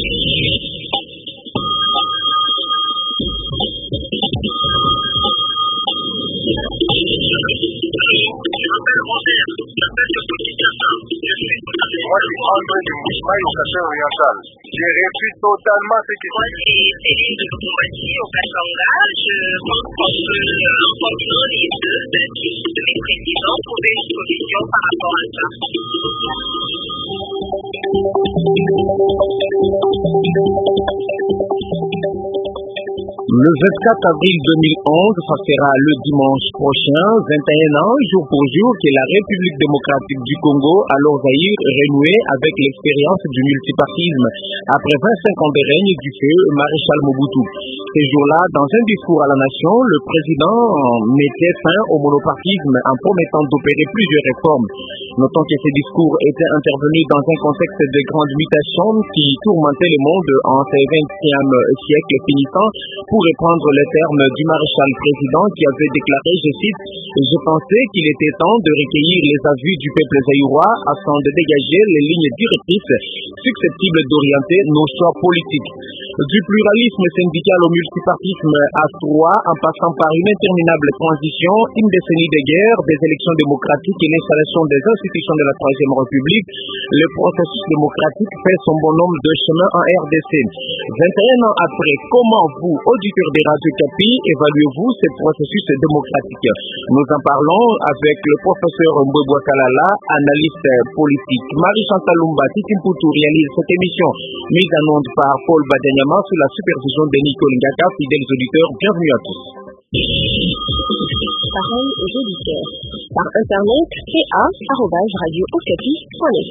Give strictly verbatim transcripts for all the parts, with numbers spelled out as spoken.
Moi, c'est André Mouchma, éducateur oriental. J'ai réussi totalement ce qui Moi, c'est Céline de Locomotie au Katanga. Je pense que en fonction des deux de mes présidents, trouver une solution par rapport à ça. Le vingt-quatre avril deux mille onze, ça sera le dimanche prochain, vingt et un ans, jour pour jour, que la République démocratique du Congo, alors Zaïre, renouée avec l'expérience du multipartisme. Après vingt-cinq ans de règne du feu maréchal Mobutu. Ce jour-là, dans un discours à la nation, le président mettait fin au monopartisme en promettant d'opérer plusieurs réformes. Notons que ces discours étaient intervenus dans un contexte de grandes mutations qui tourmentaient le monde en ce vingtième siècle finissant, pour reprendre les termes du maréchal président qui avait déclaré, je cite, « Je pensais qu'il était temps de recueillir les avis du peuple zaïrois afin de dégager les lignes directrices susceptibles d'orienter nos choix politiques. » Du pluralisme syndical au multipartisme à trois, en passant par une interminable transition, une décennie de guerre, des élections démocratiques et l'installation des institutions de la Troisième République, le processus démocratique fait son bonhomme de chemin en R D C. vingt et un ans après, comment vous, auditeurs des Radio Kapi, évaluez-vous ce processus démocratique? Nous en parlons avec le professeur Mbwebwa Kalala, analyste politique. Marie-Chantal Lumba Titimputu réalise cette émission mise en onde par Paul Badanyama sous la supervision de Nicole Ngaka. Fidèles auditeurs, bienvenue à tous. Parole aux auditeurs. Par internet, p a arobase radio okapi point net.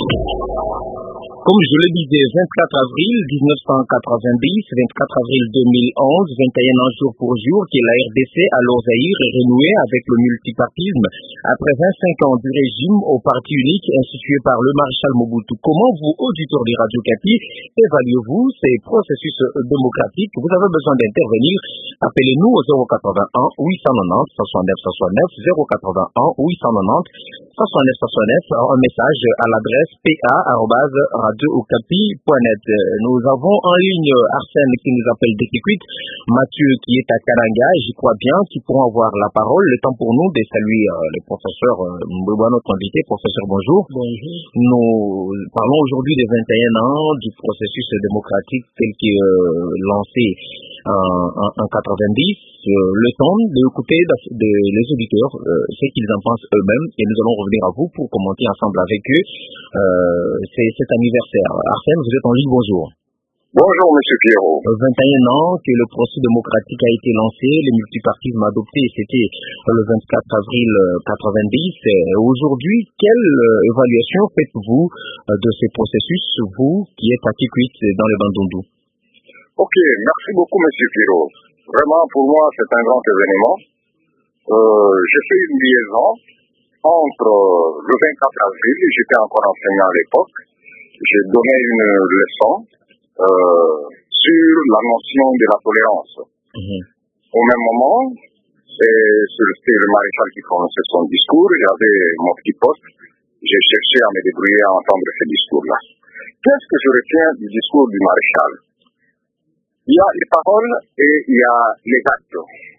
Comme je le disais, vingt-quatre avril mille neuf cent quatre-vingt-dix, vingt-quatre avril deux mille onze, vingt et un ans jour pour jour, que la R D C, alors Zaïre, est renouée avec le multipartisme après vingt-cinq ans du régime au parti unique institué par le maréchal Mobutu. Comment vous, auditeurs des Radio Kapi, évaluez-vous ces processus démocratiques? Vous avez besoin d'intervenir. Appelez-nous au zéro quatre-vingt-un huit cent quatre-vingt-dix soixante-neuf soixante-neuf, zéro quatre-vingt-un huit cent quatre-vingt-dix soixante-neuf soixante-neuf, un message à l'adresse p a arobase radio okapi point net. Nous avons en ligne Arsène qui nous appelle d'Equiquit, Mathieu qui est à Kananga, j'y crois bien, qui pourront avoir la parole. Le temps pour nous de saluer euh, le professeur Mbwebwa, euh, notre invité. Professeur, bonjour. Bonjour. Nous parlons aujourd'hui des vingt et un ans du processus démocratique tel que euh, lancé en, en, en quatre-vingt-dix. Euh, le temps d'écouter de, de, les auditeurs, euh, ce qu'ils en pensent eux-mêmes, et nous allons revenir à vous pour commenter ensemble avec eux euh, c'est cet anniversaire. Arsène, vous êtes en ligne, bonjour. Bonjour, monsieur Pierrot. vingt et un ans que le processus démocratique a été lancé, le multipartisme adopté, c'était le vingt-quatre avril quatre-vingt-dix. Aujourd'hui, quelle évaluation faites-vous de ces processus, vous qui êtes à Kikwit dans le Bandundu? Ok, merci beaucoup, monsieur Pierrot. Vraiment, pour moi, c'est un grand événement. Euh, j'ai fait une liaison entre le vingt-quatre avril, j'étais encore enseignant à l'époque, j'ai donné une leçon euh, sur la notion de la tolérance. Mmh. Au même moment, c'était le maréchal qui prononçait son discours, j'avais mon petit poste, j'ai cherché à me débrouiller à entendre ce discours-là. Qu'est-ce que je retiens du discours du maréchal? Il y a les paroles et il y a les actes.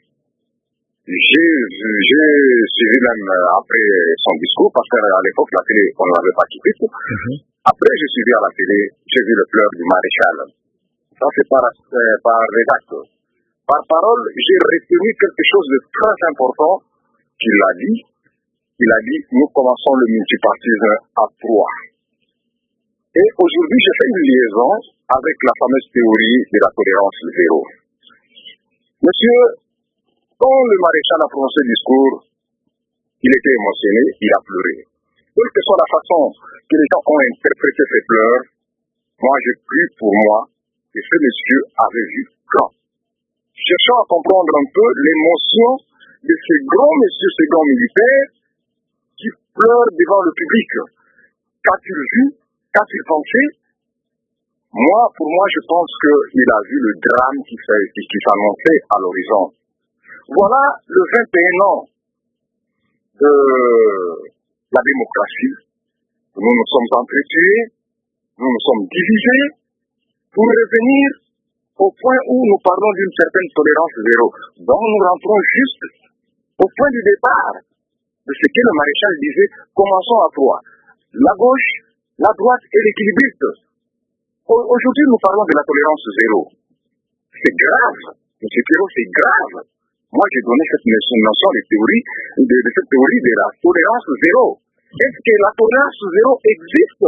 J'ai, j'ai suivi même après son discours, parce qu'à l'époque, la télé, on ne l'avait pas quitté. Mm-hmm. Après, j'ai suivi à la télé, j'ai vu le pleur du maréchal. Ça, c'est par, euh, par les actes. Par parole, j'ai retenu quelque chose de très important qu'il a dit. Il a dit, nous commençons le multipartisme à trois. Et aujourd'hui, j'ai fait une liaison avec la fameuse théorie de la tolérance zéro. Monsieur, quand le maréchal a prononcé le discours, il était émotionné, il a pleuré. Quelle que soit la façon que les gens ont interprété ses pleurs, moi j'ai cru pour moi que ce monsieur avait vu quand. Cherchant à comprendre un peu l'émotion de ces grands messieurs, ces grands militaires qui pleurent devant le public. Qu'a-t-il vu? Qu'a-t-il pensé? Moi, pour moi, je pense qu'il a vu le drame qui, qui, qui s'annonçait à l'horizon. Voilà le vingt et un ans de la démocratie. Nous nous sommes entretués, nous nous sommes divisés, pour revenir au point où nous parlons d'une certaine tolérance zéro. Donc nous rentrons juste au point du départ de ce que le maréchal disait, commençons à trois. La gauche, la droite et l'équilibriste. Aujourd'hui, nous parlons de la tolérance zéro. C'est grave. M. Kero, c'est grave. Moi, j'ai donné cette notion de théorie, de, de cette théorie de la tolérance zéro. Est-ce que la tolérance zéro existe?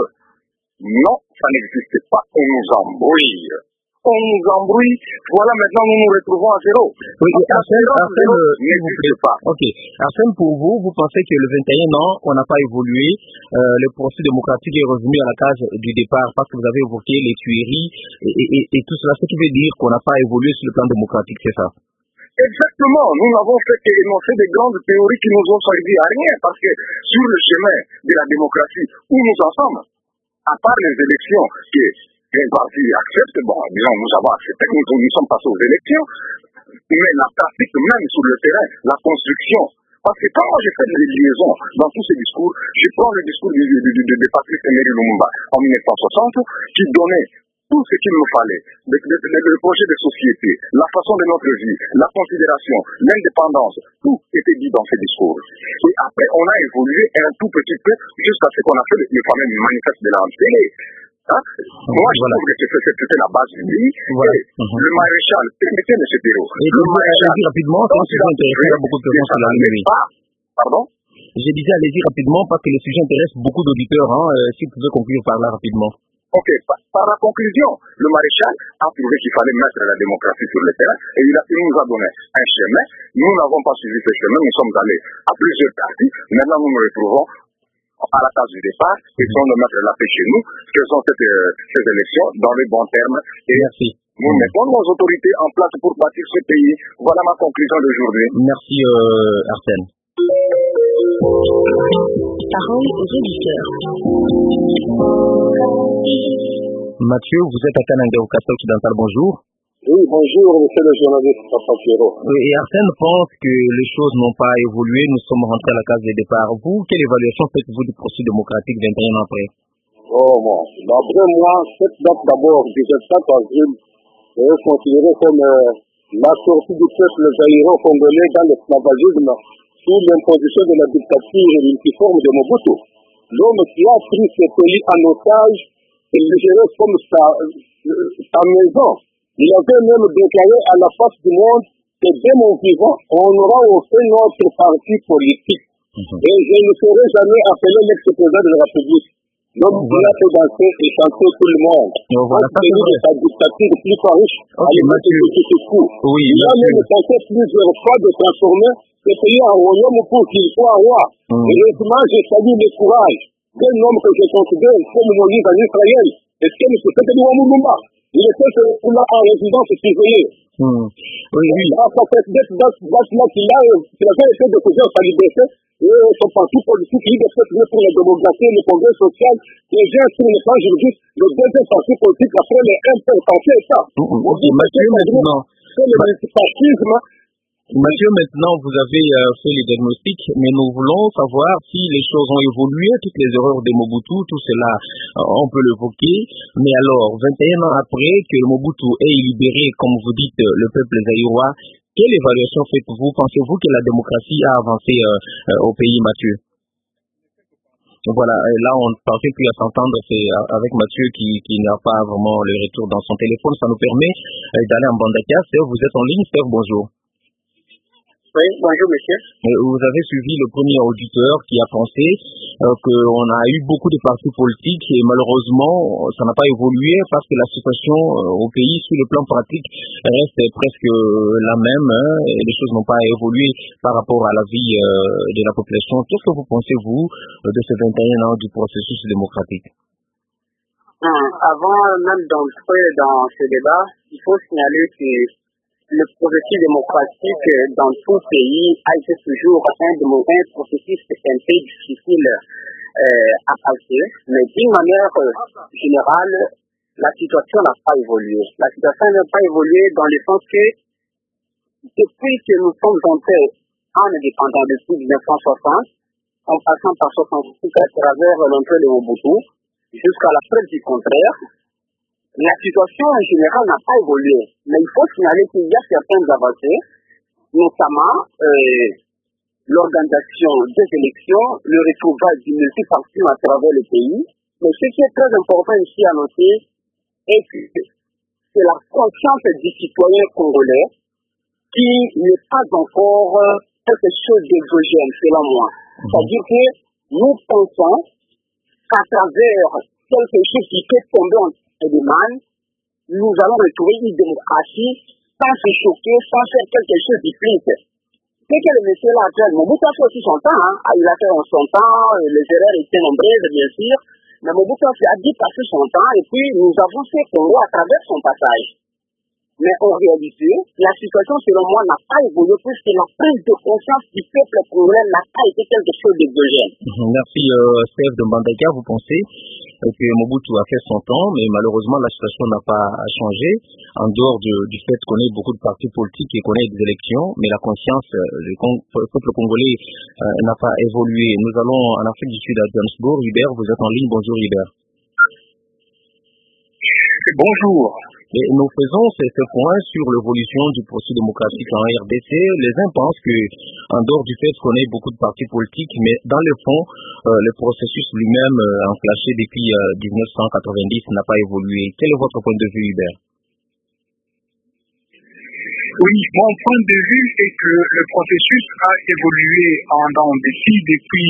Non, ça n'existe pas. On nous embrouille. On nous embrouille. Voilà, maintenant, nous nous retrouvons à zéro. Oui, Arsène, Arsène n'existe pas. Ok. Arsène, pour vous, vous pensez que le vingt et un ans, on n'a pas évolué, euh, le processus démocratique est revenu à la case du départ parce que vous avez évoqué les tueries et, et, et, et tout cela, ce qui veut dire qu'on n'a pas évolué sur le plan démocratique, c'est ça? Exactement. Nous n'avons fait qu'énoncer des grandes théories qui nous ont servi à rien parce que sur le chemin de la démocratie où nous en sommes, à part les élections que un parti accepte, bon, disons, nous avons accepté que nous, nous sommes passés aux élections, mais la pratique même sur le terrain, la construction. Parce que quand moi j'ai fait des liaisons dans tous ces discours, je prends le discours de, de, de, de, de Patrice Emery Lumumba en mille neuf cent soixante qui donnait tout ce qu'il nous fallait, le, le, le, le projet de société, la façon de notre vie, la considération, l'indépendance, tout était dit dans ces discours. Et après, on a évolué un tout petit peu jusqu'à ce qu'on a fait le, le fameux manifeste de la télé. Hein? Moi, je voilà. trouve que c'était la base du pays. Voilà. Et uh-huh. Le maréchal, permettez, M. Perrault. Et le maréchal, allez-y rapidement, parce que le sujet intéresse beaucoup de personnes sur la ligne. Pardon? Je disais, allez-y rapidement, parce que le sujet intéresse beaucoup d'auditeurs. Hein, euh, si vous pouvez conclure par là rapidement. Ok, par, par la conclusion, le maréchal a trouvé qu'il fallait mettre la démocratie sur le terrain et il, a, il nous a donné un chemin. Nous n'avons pas suivi ce chemin, nous sommes allés à plusieurs parties. Maintenant, nous nous retrouvons à la case du départ, essayons de mettre la paix chez nous, faisons cette, euh, ces élections dans les bons termes et merci. Nous mettons nos autorités en place pour bâtir ce pays. Voilà ma conclusion d'aujourd'hui. Merci euh, Arsène. Parole aux auditeurs. Mathieu, vous êtes à Kananga au Casse Occidental, bonjour. Oui, bonjour, monsieur le journaliste Papa Kero. Et Arsène pense que les choses n'ont pas évolué, nous sommes rentrés à la case de départ. Vous, quelle évaluation faites-vous du processus démocratique vingt et un ans après? Oh, bon, d'après moi, cette date d'abord, du vingt-quatre avril, est considérée comme euh, la sortie du peuple zaïro-congolais dans l'esclavagisme sous l'imposition de la dictature multiforme de Mobutu. L'homme qui a pris ce pays en otage et le gérait comme sa, sa maison. Il avait même déclaré à la face du monde que dès mon vivant, on aura offert notre parti politique. Mm-hmm. Et je ne serai jamais appelé l'ex-président de la République. L'homme qui a fait danser et chanter tout le monde. Oh, voilà, ça c'est vrai. Sa dictature plus riche à l'époque de Tshisekedi. Oui, il a même tenté plusieurs fois de transformer ce pays en royaume pour qu'il soit roi. Mm. Heureusement, je salue le courage d'un homme que je considère comme Moïse en Israël. Est-ce que M. Tshisekedi Lumumba, il était là en résidence surveillée. Mm. Oui, oui. À cette date-là qu'il a, qu'il avait été découvert sa liberté, et son parti politique, il est fait pour la démocratie et le congrès social, les gens sur le plan juridique, le deuxième parti politique après les importants États. Ok, Mathieu, maintenant. C'est le multipartisme. Mathieu, maintenant, vous avez euh, fait les diagnostics, mais nous voulons savoir si les choses ont évolué, toutes les erreurs de Mobutu, tout cela, euh, on peut l'évoquer. Mais alors, vingt et un ans après que Mobutu ait libéré, comme vous dites, le peuple zaïrois, quelle évaluation faites-vous? Pensez-vous que la démocratie a avancé euh, euh, au pays, Mathieu? Voilà, là on ne pensait plus à s'entendre, c'est avec Mathieu qui, qui n'a pas vraiment le retour dans son téléphone. Ça nous permet euh, d'aller en Bandaka. Serge, vous êtes en ligne, Serge, bonjour. Oui, bonjour monsieur. Vous avez suivi le premier auditeur qui a pensé euh, qu'on a eu beaucoup de partis politiques et malheureusement ça n'a pas évolué parce que la situation euh, au pays sur le plan pratique reste presque la même hein, et les choses n'ont pas évolué par rapport à la vie euh, de la population. Qu'est-ce que vous pensez vous de ces vingt et un ans du processus démocratique? Hum, avant même d'entrer dans ce débat, il faut signaler que le processus démocratique dans tout pays a été toujours un, de un processus un peu difficile euh, à passer, mais d'une manière euh, générale, la situation n'a pas évolué. La situation n'a pas évolué dans le sens que depuis que nous sommes entrés en indépendance depuis mille neuf cent soixante, en passant par soixante-six à travers l'entrée de Mobutu, jusqu'à la preuve du contraire, la situation en général n'a pas évolué. Mais il faut signaler qu'il y a certaines avancées, notamment euh, l'organisation des élections, le retrouvail du multipartisme à travers le pays. Mais ce qui est très important ici à noter est que c'est la conscience du citoyen congolais qui n'est pas encore quelque chose d'exogène, selon moi. C'est-à-dire que nous pensons qu'à travers quelque chose qui peut tomber en demande, nous allons retrouver une démocratie sans se choquer, sans faire quelque chose de plus. C'est que le monsieur là actuel, Mobutu a fait aussi son temps, hein. Il a fait son temps, les erreurs étaient nombreuses, bien sûr, mais Mobutu a dit passer son temps, et puis nous avons fait Congo à travers son passage. Mais en réalité, la situation, selon moi, n'a pas évolué puisque la prise de conscience du peuple congolais n'a pas été quelque chose d'exogène. Merci, euh, Steve de Mbandaka. Vous pensez que Mobutu a fait son temps, mais malheureusement, la situation n'a pas changé, en dehors de, du fait qu'on ait beaucoup de partis politiques et qu'on ait des élections, mais la conscience du peuple congolais euh, n'a pas évolué. Nous allons en Afrique du Sud à Johannesburg. Hubert, vous êtes en ligne. Bonjour, Hubert. Bonjour. Et nous faisons ce, ce point sur l'évolution du processus démocratique en R D C. Les uns pensent que, en dehors du fait qu'on ait beaucoup de partis politiques, mais dans le fond, euh, le processus lui-même euh, enclenché depuis euh, dix-neuf cent quatre-vingt-dix n'a pas évolué. Quel est votre point de vue, Hubert? Oui, mon point de vue est que le processus a évolué en dents d'ici depuis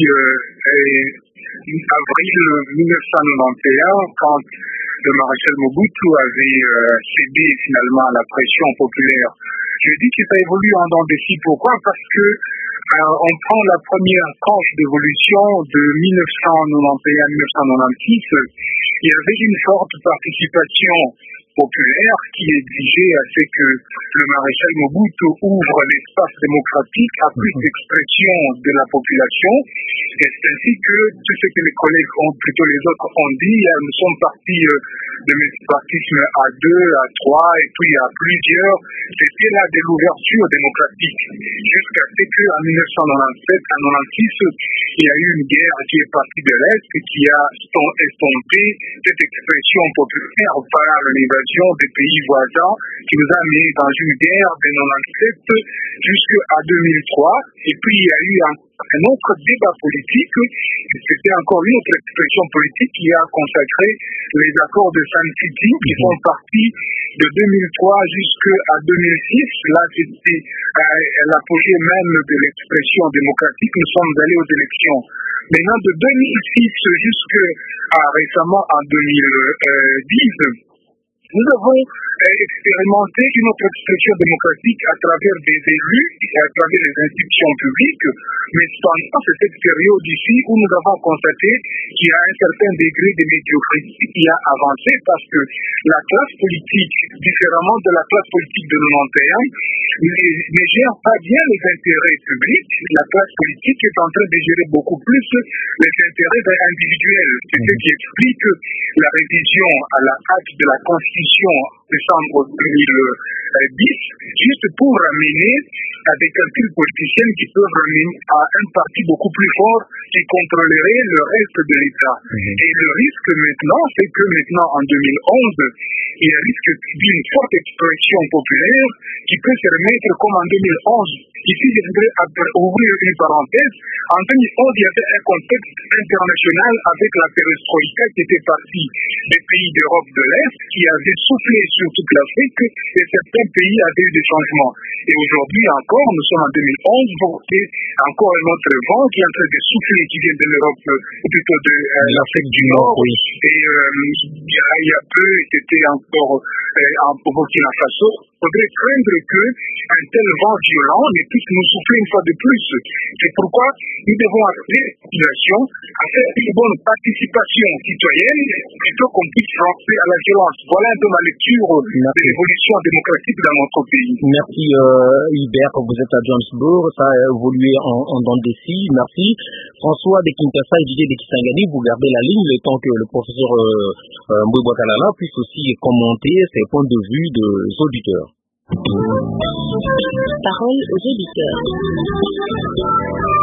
euh, avril mille neuf cent quatre-vingt-onze, quand le maréchal Mobutu avait euh, cédé finalement à la pression populaire. Je dis que ça évolue en dents d'ici. Pourquoi? Parce que euh, on prend la première tranche d'évolution de mille neuf cent quatre-vingt-onze à mille neuf cent quatre-vingt-six. Il y avait une forte participation populaire qui exigeait à ce que le maréchal Mobutu ouvre l'espace démocratique à plus d'expression de la population. Et c'est ainsi que tout ce que les collègues ont, plutôt les autres ont dit, nous sommes partis de multipartisme à deux, à trois, et puis à plusieurs. C'était là de l'ouverture démocratique. Jusqu'à ce qu'en mille neuf cent quatre-vingt-sept, à quatre-vingt-six, il y a eu une guerre qui est partie de l'Est et qui a estompé cette expression populaire par l'invasion des pays voisins qui nous a mis dans une guerre de quatre-vingt-sept jusqu'à deux mille trois. Et puis il y a eu un, un autre débat politique, c'était encore une autre expression politique qui a consacré les accords de San City qui font partie de deux mille trois jusqu'à deux mille six. Là, c'était euh, l'apogée même de l'expression démocratique. Nous sommes allés aux élections. Maintenant, de deux mille six jusqu'à récemment en deux mille dix, nous avons euh, expérimenté une autre expression démocratique à travers des élus et à travers les institutions publiques. Mais pendant cette période ici où nous avons constaté qu'il y a un certain degré de médiocrité qui a avancé parce que la classe politique, différemment de la classe politique de quatre-vingt-onze, ne gère pas bien les intérêts publics. La classe politique est en train de gérer beaucoup plus les intérêts individuels. C'est ce qui explique la révision à la acte de la Constitution décembre deux mille dix, juste pour ramener à des calculs politiciens qui peuvent ramener à un parti beaucoup plus fort qui contrôlerait le reste de l'État. Mmh. Et le risque maintenant, c'est que maintenant en deux mille onze, il y a risque d'une forte expression populaire qui peut se remettre comme en deux mille onze. Ici, je voudrais ouvrir une parenthèse. En deux mille onze, il y avait un contexte international avec la perestroïka qui était partie des pays d'Europe de l'Est, qui avait soufflé sur toute l'Afrique, et certains pays avaient eu des changements. Et aujourd'hui encore, nous sommes en deux mille onze, pour qu'il y ait encore un autre vent qui est en train de souffler, qui vient de l'Europe, ou plutôt de euh, l'Afrique du Nord. Oui. Et euh, il, y a, il y a peu, c'était encore euh, en Burkina Faso. Il faudrait craindre qu'un tel vent violent ne puisse nous souffler une fois de plus. C'est pourquoi nous devons appeler la population à faire une bonne participation citoyenne plutôt qu'on puisse lancer à la violence. Voilà un peu ma lecture Merci. de l'évolution démocratique dans notre pays. Merci euh, Hubert, vous êtes à Johannesburg, ça a évolué en, en dents de scie. Merci. François de Kinshasa et Didier de Kisangani, vous gardez la ligne le temps que le professeur euh, euh, Mboué Bwakalala puisse aussi commenter ses points de vue des auditeurs. Parole aux auditeurs.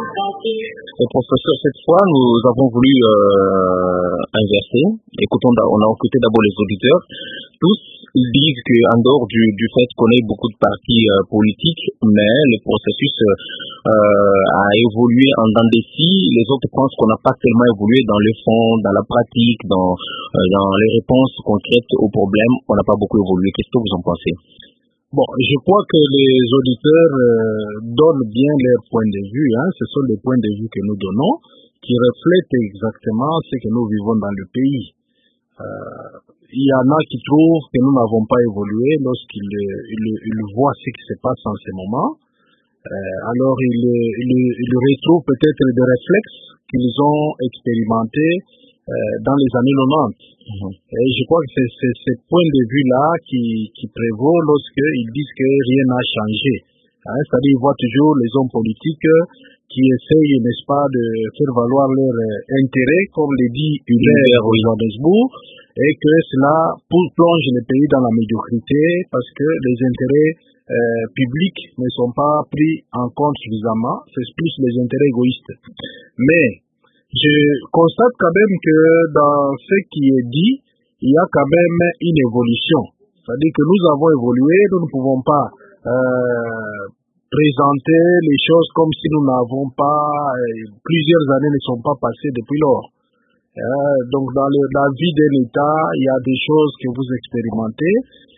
Et professeur, cette fois, nous avons voulu euh, inverser. Écoutons, on a écouté d'abord les auditeurs. Tous ils disent qu'en dehors du, du fait qu'on ait beaucoup de partis euh, politiques, mais le processus euh, a évolué en dents de scie. Les autres pensent qu'on n'a pas tellement évolué dans le fond, dans la pratique, dans, euh, dans les réponses concrètes aux problèmes. On n'a pas beaucoup évolué. Qu'est-ce que vous en pensez? Bon, je crois que les auditeurs euh, donnent bien leur point de vue. Hein. Ce sont les points de vue que nous donnons qui reflètent exactement ce que nous vivons dans le pays. Euh, il y en a qui trouvent que nous n'avons pas évolué lorsqu'ils ils, ils voient ce qui se passe en ce moment. Euh, alors, ils, ils, ils retrouvent peut-être des réflexes qu'ils ont expérimentés euh, dans les années quatre-vingt-dix. Mmh. Et je crois que c'est, c'est ce point de vue-là qui, qui prévaut lorsqu'ils disent que rien n'a changé. Hein, c'est-à-dire, ils voient toujours les hommes politiques qui essayent, n'est-ce pas, de faire valoir leur intérêt, comme le dit Hubert au Johannesburg, et que cela plonge le pays dans la médiocrité parce que les intérêts euh, publics ne sont pas pris en compte suffisamment, c'est plus les intérêts égoïstes. Mais je constate quand même que dans ce qui est dit, il y a quand même une évolution. C'est-à-dire que nous avons évolué, nous ne pouvons pas euh, présenter les choses comme si nous n'avons pas, euh, plusieurs années ne sont pas passées depuis lors. Euh, donc dans le, la vie de l'État, il y a des choses que vous expérimentez.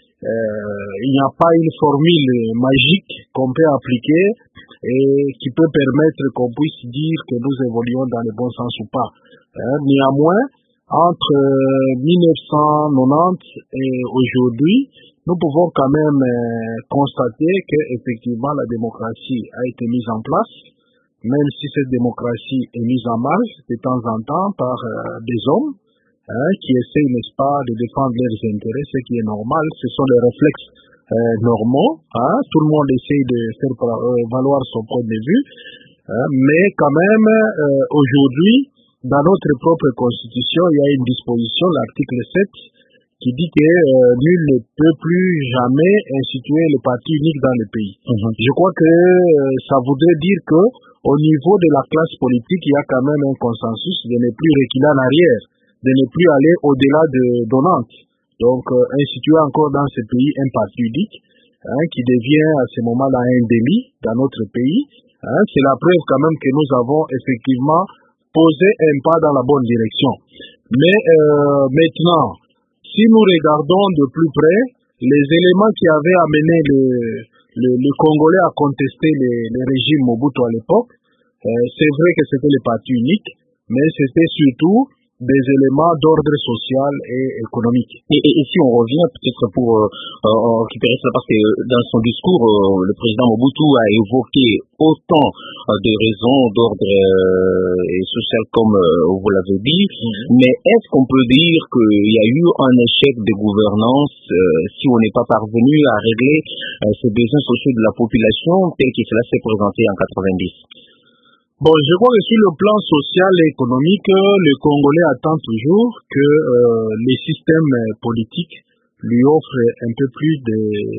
Euh, il n'y a pas une formule magique qu'on peut appliquer et qui peut permettre qu'on puisse dire que nous évoluons dans le bon sens ou pas. Euh, néanmoins, entre mille neuf cent quatre-vingt-dix et aujourd'hui, nous pouvons quand même euh, constater que effectivement la démocratie a été mise en place, même si cette démocratie est mise en marche de temps en temps par euh, des hommes hein, qui essayent, n'est-ce pas, de défendre leurs intérêts, ce qui est normal, ce sont les réflexes euh, normaux, hein, tout le monde essaye de faire euh, valoir son point de vue, hein, mais quand même, euh, aujourd'hui, dans notre propre constitution, il y a une disposition, l'article sept, qui dit que euh, nul ne peut plus jamais instituer le parti unique dans le pays. Mmh. Je crois que euh, ça voudrait dire que au niveau de la classe politique, il y a quand même un consensus de ne plus reculer en arrière, de ne plus aller au-delà de Nantes. Donc, euh, instituer encore dans ce pays un parti unique, hein, qui devient à ce moment-là un délit dans notre pays. Hein, c'est la preuve quand même que nous avons effectivement posé un pas dans la bonne direction. Mais euh, maintenant, si nous regardons de plus près les éléments qui avaient amené le, le, le Congolais à contester les, les régimes Mobutu à l'époque, euh, c'est vrai que c'était le parti unique, mais c'était surtout des éléments d'ordre social et économique. Et, et, et si on revient peut-être pour euh, euh, récupérer cela, parce que dans son discours, euh, le président Mobutu a évoqué autant euh, de raisons d'ordre euh, et social comme euh, vous l'avez dit, mm-hmm. mais est-ce qu'on peut dire qu'il y a eu un échec de gouvernance euh, si on n'est pas parvenu à régler euh, ces besoins sociaux de la population tel que cela s'est présenté en quatre-vingt-dix? Bon, je crois que sur le plan social et économique, le Congolais attend toujours que euh, les systèmes politiques lui offrent un peu plus de,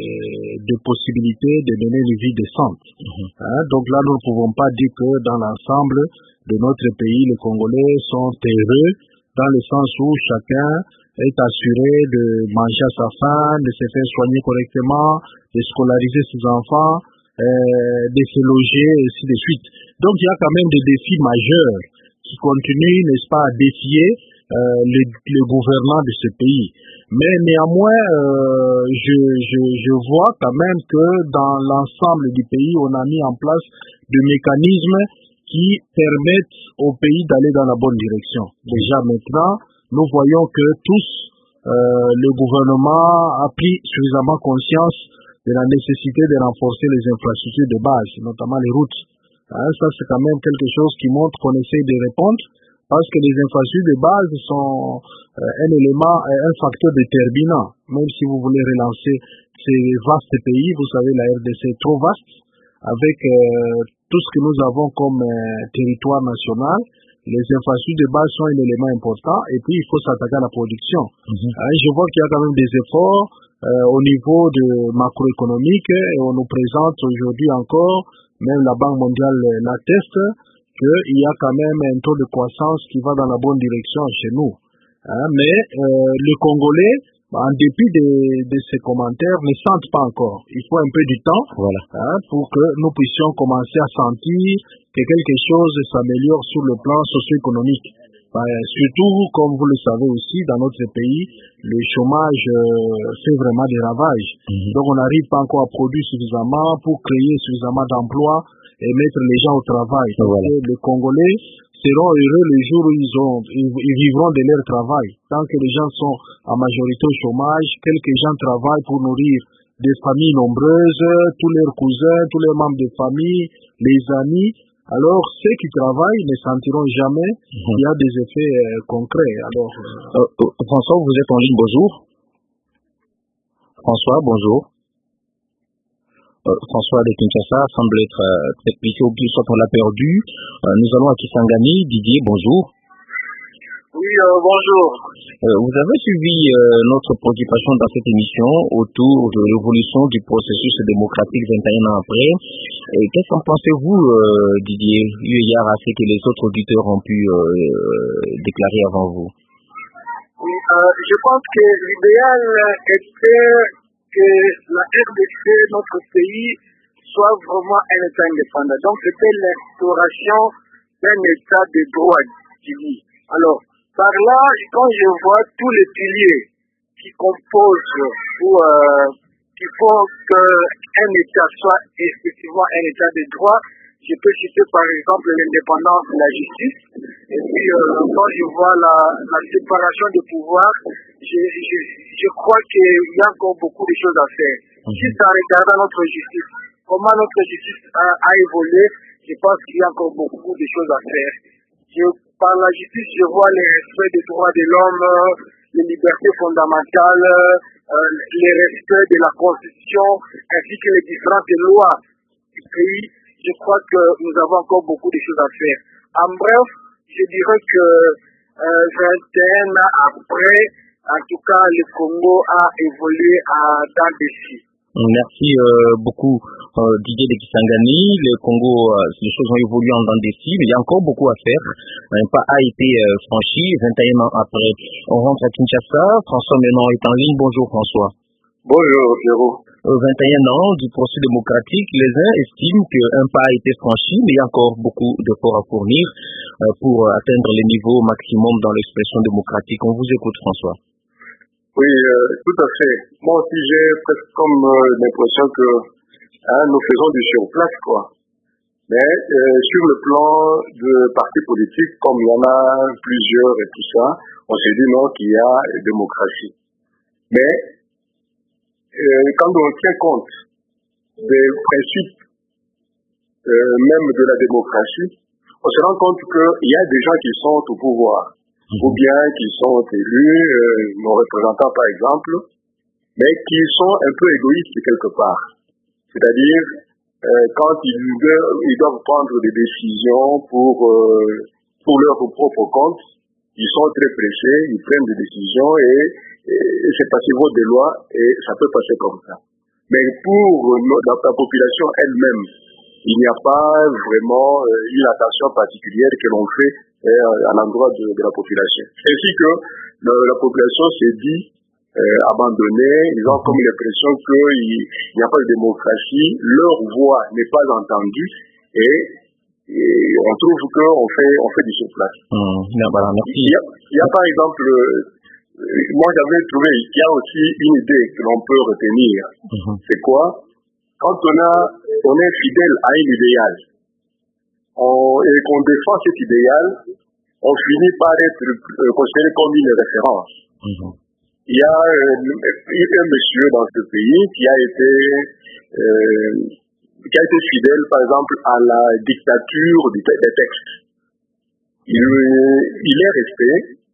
de possibilités de donner une vie décente. Mm-hmm. Hein, donc là, nous ne pouvons pas dire que dans l'ensemble de notre pays, les Congolais sont heureux, dans le sens où chacun est assuré de manger à sa faim, de se faire soigner correctement, de scolariser ses enfants, euh, de se loger, et ainsi de suite. Donc il y a quand même des défis majeurs qui continuent, n'est-ce pas, à défier euh, le, le gouvernement de ce pays. Mais néanmoins, euh, je, je, je vois quand même que dans l'ensemble du pays, on a mis en place des mécanismes qui permettent au pays d'aller dans la bonne direction. Déjà maintenant, nous voyons que tous, euh, le gouvernement a pris suffisamment conscience de la nécessité de renforcer les infrastructures de base, notamment les routes. Hein, ça, c'est quand même quelque chose qui montre qu'on essaie de répondre, parce que les infrastructures de base sont euh, un élément, euh, un facteur déterminant. Même si vous voulez relancer ces vastes pays, vous savez, la R D C est trop vaste, avec euh, tout ce que nous avons comme euh, territoire national. Les infrastructures de base sont un élément important, et puis il faut s'attaquer à la production. Mm-hmm. Hein, je vois qu'il y a quand même des efforts euh, au niveau de macroéconomique, et on nous présente aujourd'hui encore, même la Banque mondiale l'atteste, qu'il y a quand même un taux de croissance qui va dans la bonne direction chez nous. Hein, mais euh, les Congolais, en dépit de, de ces commentaires, ne sentent pas encore. Il faut un peu du temps voilà. hein, pour que nous puissions commencer à sentir que quelque chose s'améliore sur le plan socio-économique. Ben, surtout, comme vous le savez aussi, dans notre pays, le chômage euh, fait vraiment des ravages. Mm-hmm. Donc on n'arrive pas encore à produire suffisamment pour créer suffisamment d'emplois et mettre les gens au travail. Voilà. Donc, les Congolais seront heureux le jour où ils, ont, ils, ils vivront de leur travail. Tant que les gens sont en majorité au chômage, quelques gens travaillent pour nourrir des familles nombreuses, tous leurs cousins, tous les membres de famille, les amis. Alors, ceux qui travaillent ne sentiront jamais qu'il mmh. y a des effets euh, concrets. Alors, euh... Euh, François, vous êtes en ligne, bonjour. François, bonjour. Euh, François de Kinshasa semble être euh, très piqué, ou bien soit on l'a perdu. Euh, nous allons à Kisangani. Didier, bonjour. Oui, euh, bonjour. Euh, vous avez suivi euh, notre préoccupation dans cette émission autour de l'évolution du processus démocratique vingt et un ans après. Et qu'est-ce qu'en pensez-vous, euh, Didier, eu égard à ce que les autres auditeurs ont pu euh, déclarer avant vous? Oui, euh, je pense que l'idéal était que la R D C, notre pays, soit vraiment un État indépendant. Donc c'était l'instauration d'un État de droit civil. Alors, par là, quand je vois tous les piliers qui composent ou euh, qui font qu'un État soit effectivement un État de droit, je peux citer par exemple l'indépendance de la justice. Et puis, euh, quand je vois la, la séparation des pouvoirs, je, je, je crois qu'il y a encore beaucoup de choses à faire. Si ça regarde notre justice, comment notre justice a, a évolué, je pense qu'il y a encore beaucoup de choses à faire. Je, par la justice, je vois les respects des droits de l'homme, les libertés fondamentales, euh, les respects de la Constitution, ainsi que les différentes lois du pays. Je crois que nous avons encore beaucoup de choses à faire. En bref, je dirais que euh, vingt et un ans après, en tout cas, le Congo a évolué à, dans des défis. Merci euh, beaucoup euh, Didier de Kisangani. Le Congo, euh, les choses ont évolué en dans des défis, mais il y a encore beaucoup à faire. Un pas a été euh, franchi vingt et un ans après. On rentre à Kinshasa. François Menon est en ligne. Bonjour François. Bonjour Pierrot. Euh, vingt et un ans du processus démocratique, les uns estiment qu'un pas a été franchi, mais il y a encore beaucoup d'efforts à fournir euh, pour atteindre les niveaux maximum dans l'expression démocratique. On vous écoute François. Oui, euh, tout à fait. Moi aussi, j'ai presque comme euh, l'impression que hein, nous faisons du surplace, quoi. Mais euh, sur le plan de partis politiques, comme il y en a plusieurs et tout ça, on s'est dit non, qu'il y a démocratie. Mais euh, quand on tient compte des principes euh, même de la démocratie, on se rend compte qu'il y a des gens qui sont au pouvoir. Ou bien qui sont élus, euh, nos représentants par exemple, mais qui sont un peu égoïstes quelque part. C'est-à-dire, euh, quand ils doivent, ils doivent prendre des décisions pour, euh, pour leur propre compte, ils sont très pressés, ils prennent des décisions et, et, et c'est passé vote des lois et ça peut passer comme ça. Mais pour la, la population elle-même, il n'y a pas vraiment euh, une attention particulière que l'on fait euh, à l'endroit de, de la population. Ainsi que le, la population s'est dit euh, abandonnée, ils ont comme l'impression qu'il n'y a pas de démocratie, leur voix n'est pas entendue et, et on trouve qu'on fait, on fait du surplace. Mmh, voilà, merci. Il, y a, il y a par exemple, euh, moi j'avais trouvé, il y a aussi une idée que l'on peut retenir. Mmh. C'est quoi? Quand on, a, on est fidèle à un idéal on, et qu'on défend cet idéal, on finit par être euh, considéré comme une référence. Mmh. Il y a euh, un monsieur dans ce pays qui a été euh, qui a été fidèle, par exemple, à la dictature des textes. Il, il est resté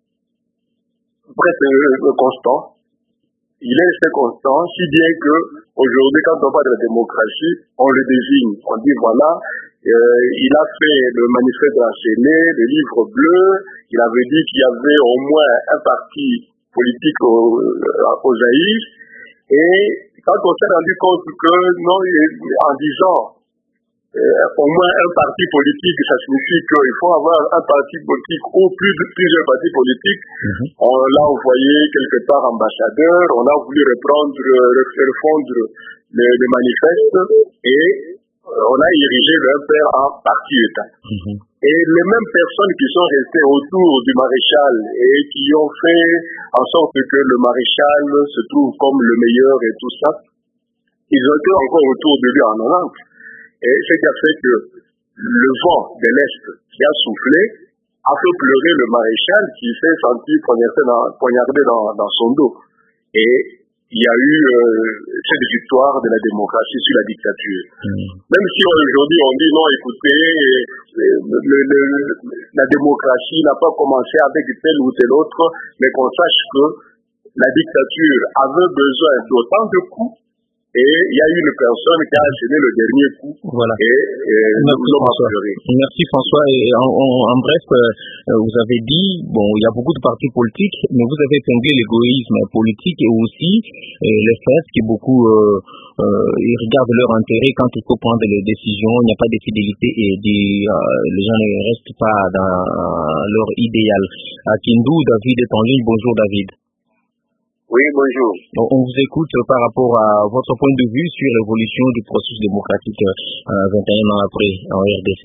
presque euh, constant. Il est resté constant, si bien que aujourd'hui, quand on parle de la démocratie, on le désigne. On dit voilà, euh, il a fait le manifeste de la Sénée, le livre bleu, il avait dit qu'il y avait au moins un parti politique au, au Zaïre, et quand on s'est rendu compte que, non, en disant Euh, au moins un parti politique, ça signifie qu'il faut avoir un parti politique ou plus de plusieurs partis politiques. Mm-hmm. On l'a envoyé quelque part ambassadeur, on a voulu reprendre, refaire fondre les, les manifestes et euh, on a érigé leur père en parti-État. Mm-hmm. Et les mêmes personnes qui sont restées autour du maréchal et qui ont fait en sorte que le maréchal se trouve comme le meilleur et tout ça, ils ont été encore autour de lui en Hollande. Et ce qui a fait que le vent de l'Est qui a soufflé a fait pleurer le maréchal qui s'est senti poignardé dans, poignardé dans, dans son dos. Et il y a eu euh, cette victoire de la démocratie sur la dictature. Mmh. Même si aujourd'hui on dit non, écoutez, le, le, le, la démocratie n'a pas commencé avec tel ou tel autre, mais qu'on sache que la dictature avait besoin d'autant de coups. Et il y a une personne qui a asséné le dernier coup. Voilà. Et, et Merci, François. Merci François. Et en, en, en bref, euh, vous avez dit, bon, il y a beaucoup de partis politiques, mais vous avez épinglé l'égoïsme politique et aussi euh, le fait que beaucoup euh, euh, ils regardent leur intérêt quand il faut prendre les décisions. Il n'y a pas de fidélité et des, euh, les gens ne restent pas dans leur idéal. À Kindu, David est en ligne. Bonjour David. Oui, bonjour. Donc, on vous écoute euh, par rapport à votre point de vue sur l'évolution du processus démocratique euh, vingt et un ans après en R D C.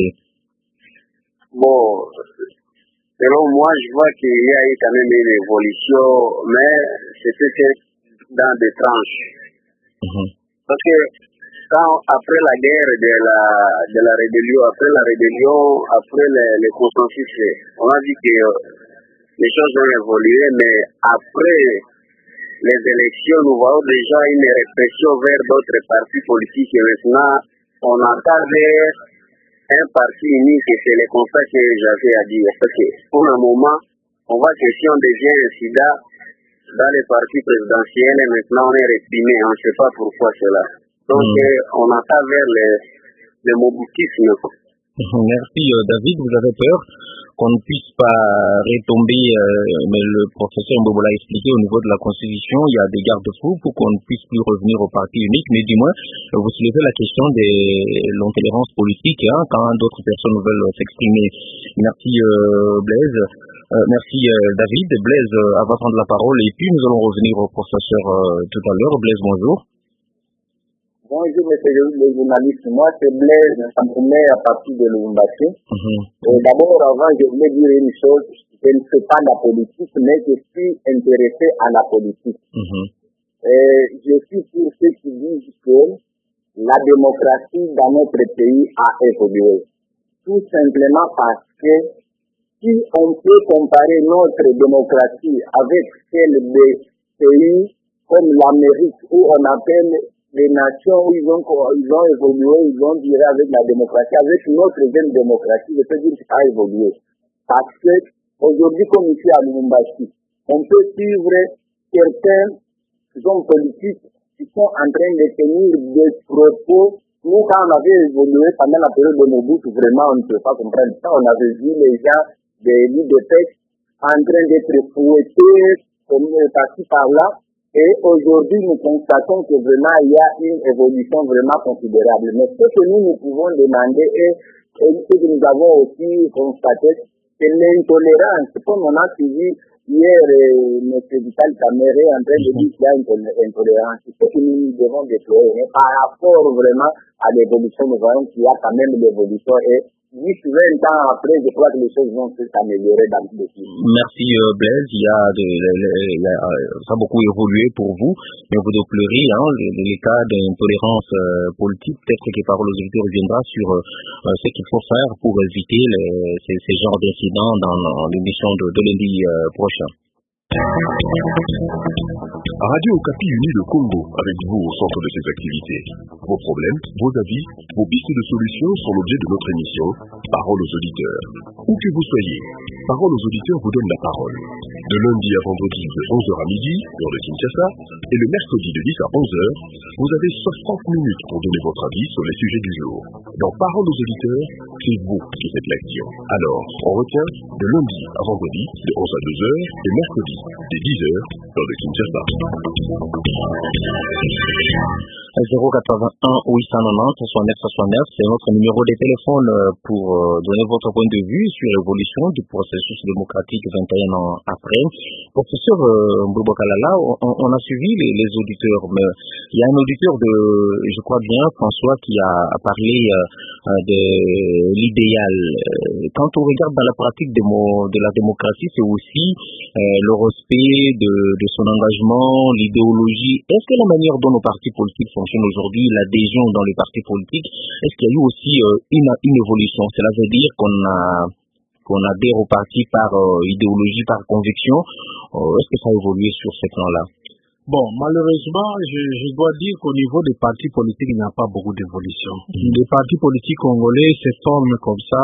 Bon, selon moi, je vois qu'il y a eu quand même une évolution, mais c'était dans des tranches. Mm-hmm. Parce que quand, après la guerre de la, de la rébellion, après la rébellion, après les, les consensus, on a dit que les choses ont évolué, mais après les élections, nous voyons déjà une répression vers d'autres partis politiques et maintenant on entend vers un parti unique et c'est le constat que j'avais à dire. Parce que pour le moment, on voit que si on devient incident dans les partis présidentiels, maintenant on est réprimé, on ne sait pas pourquoi cela. Donc mmh. on entend vers le, le moboutisme. Merci David, vous avez peur qu'on ne puisse pas retomber, euh, mais le professeur Mbobo l'a expliqué au niveau de la Constitution, il y a des garde-fous pour qu'on ne puisse plus revenir au parti unique, mais du moins, vous soulevez la question de l'intolérance politique hein, quand d'autres personnes veulent s'exprimer. Merci euh, Blaise, euh, merci euh, David. Blaise euh, va prendre la parole et puis nous allons revenir au professeur euh, tout à l'heure. Blaise, bonjour. Bonjour, monsieur le journaliste. Moi, c'est Blaise, ça me met à partir de Lubumbashi. Mm-hmm. D'abord, avant, je voulais dire une chose. Je ne fais pas la politique, mais je suis intéressé à la politique. Mm-hmm. Et je suis pour ceux qui disent que la démocratie dans notre pays a évolué. Tout simplement parce que si on peut comparer notre démocratie avec celle des pays comme l'Amérique, où on appelle les nations où ils ont, ils ont évolué, ils ont duré avec la démocratie, avec notre jeune démocratie, je peux dire que ça a évolué. Parce que aujourd'hui, comme ici à Lubumbashi, on peut suivre certains hommes politiques qui sont en train de tenir des propos. Nous, quand on avait évolué pendant la période de Mobutu, vraiment, on ne peut pas comprendre ça. On avait vu les gens des lits de texte en train d'être fouettés, comme par-ci par-là. Et aujourd'hui, nous constatons que vraiment, il y a une évolution vraiment considérable. Mais ce que nous, nous pouvons demander et, et ce que nous avons aussi constaté, c'est l'intolérance. Comme on a suivi hier, euh, M. Vital Kamere en train de dire qu'il y a une intolérance. C'est ce que nous devons déplorer. Mais par rapport vraiment à l'évolution, nous voyons qu'il y a quand même l'évolution. Et dix vingt ans après, je crois que les choses vont s'améliorer dans le pays. Merci euh, Blaise, il y a, de, le, le, le, ça a beaucoup évolué pour vous, mais vous déplorez hein, les, les cas d'intolérance euh, politique. Peut-être que Parole aux auditeurs reviendra sur euh, ce qu'il faut faire pour éviter les, ces, ces genres d'incidents dans, dans l'émission de, de lundi euh, prochain. Radio Okapi unit le Congo avec vous au centre de ses activités. Vos problèmes, vos avis, vos pistes de solutions sont l'objet de notre émission Parole aux auditeurs. Où que vous soyez, Parole aux auditeurs vous donne la parole. De lundi à vendredi de onze heures à midi, heure de Kinshasa, et le mercredi de dix à onze heures, vous avez soixante minutes pour donner votre avis sur les sujets du jour. Dans Parole aux auditeurs, c'est vous qui faites l'action. Alors, on retient de lundi à vendredi de onze à deux heures et mercredi dès dix heures, heure de Kinshasa. zéro quatre-vingt-un huit cent quatre-vingt-dix soixante-neuf soixante-neuf, c'est notre numéro de téléphone pour donner votre point de vue sur l'évolution du processus démocratique vingt et un ans après. Professeur Mboubokalala, on, on a suivi les, les auditeurs, mais il y a un auditeur de, je crois bien, François, qui a parlé euh, de l'idéal. Quand on regarde dans la pratique de, de la démocratie, c'est aussi euh, le respect de, de son engagement, l'idéologie. Est-ce que la manière dont nos partis politiques fonctionnent aujourd'hui, l'adhésion dans les partis politiques, est-ce qu'il y a eu aussi euh, une, une évolution? Cela veut dire qu'on a qu'on adhère au parti par euh, idéologie, par conviction. Euh, est-ce que ça a évolué sur ce plan-là? Bon, malheureusement, je, je dois dire qu'au niveau des partis politiques, il n'y a pas beaucoup d'évolution. Mmh. Les partis politiques congolais se forment comme ça,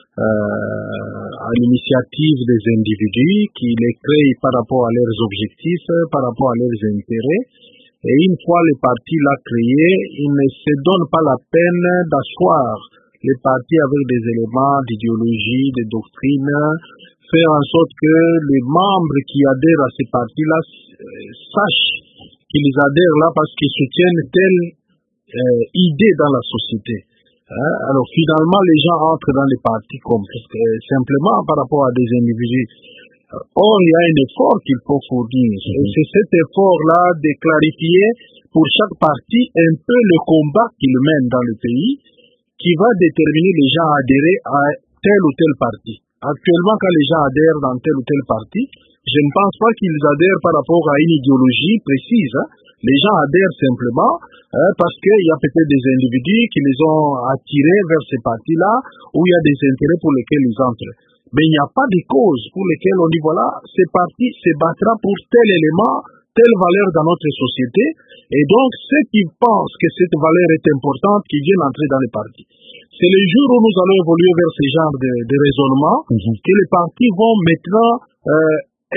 euh, à l'initiative des individus qui les créent par rapport à leurs objectifs, par rapport à leurs intérêts. Et une fois les partis là créés, ils ne se donnent pas la peine d'asseoir les partis avec des éléments d'idéologie, de doctrine, faire en sorte que les membres qui adhèrent à ces partis-là euh, sachent qu'ils adhèrent là parce qu'ils soutiennent telle euh, idée dans la société. Hein? Alors finalement, les gens entrent dans les partis comme euh, simplement par rapport à des individus. Or, il y a un effort qu'il faut fournir. Mm-hmm. Et c'est cet effort-là de clarifier pour chaque parti un peu le combat qu'il mène dans le pays qui va déterminer les gens à adhérer à tel ou tel parti. Actuellement, quand les gens adhèrent dans tel ou tel parti, je ne pense pas qu'ils adhèrent par rapport à une idéologie précise. Hein. Les gens adhèrent simplement hein, parce qu'il y a peut-être des individus qui les ont attirés vers ces partis-là où il y a des intérêts pour lesquels ils entrent. Mais il n'y a pas de cause pour lesquelles on dit voilà, ce parti se battra pour tel élément, telle valeur dans notre société. Et donc, ceux qui pensent que cette valeur est importante, qui viennent entrer dans les partis. C'est le jour où nous allons évoluer vers ce genre de, de raisonnement mm-hmm. que les partis vont maintenant euh,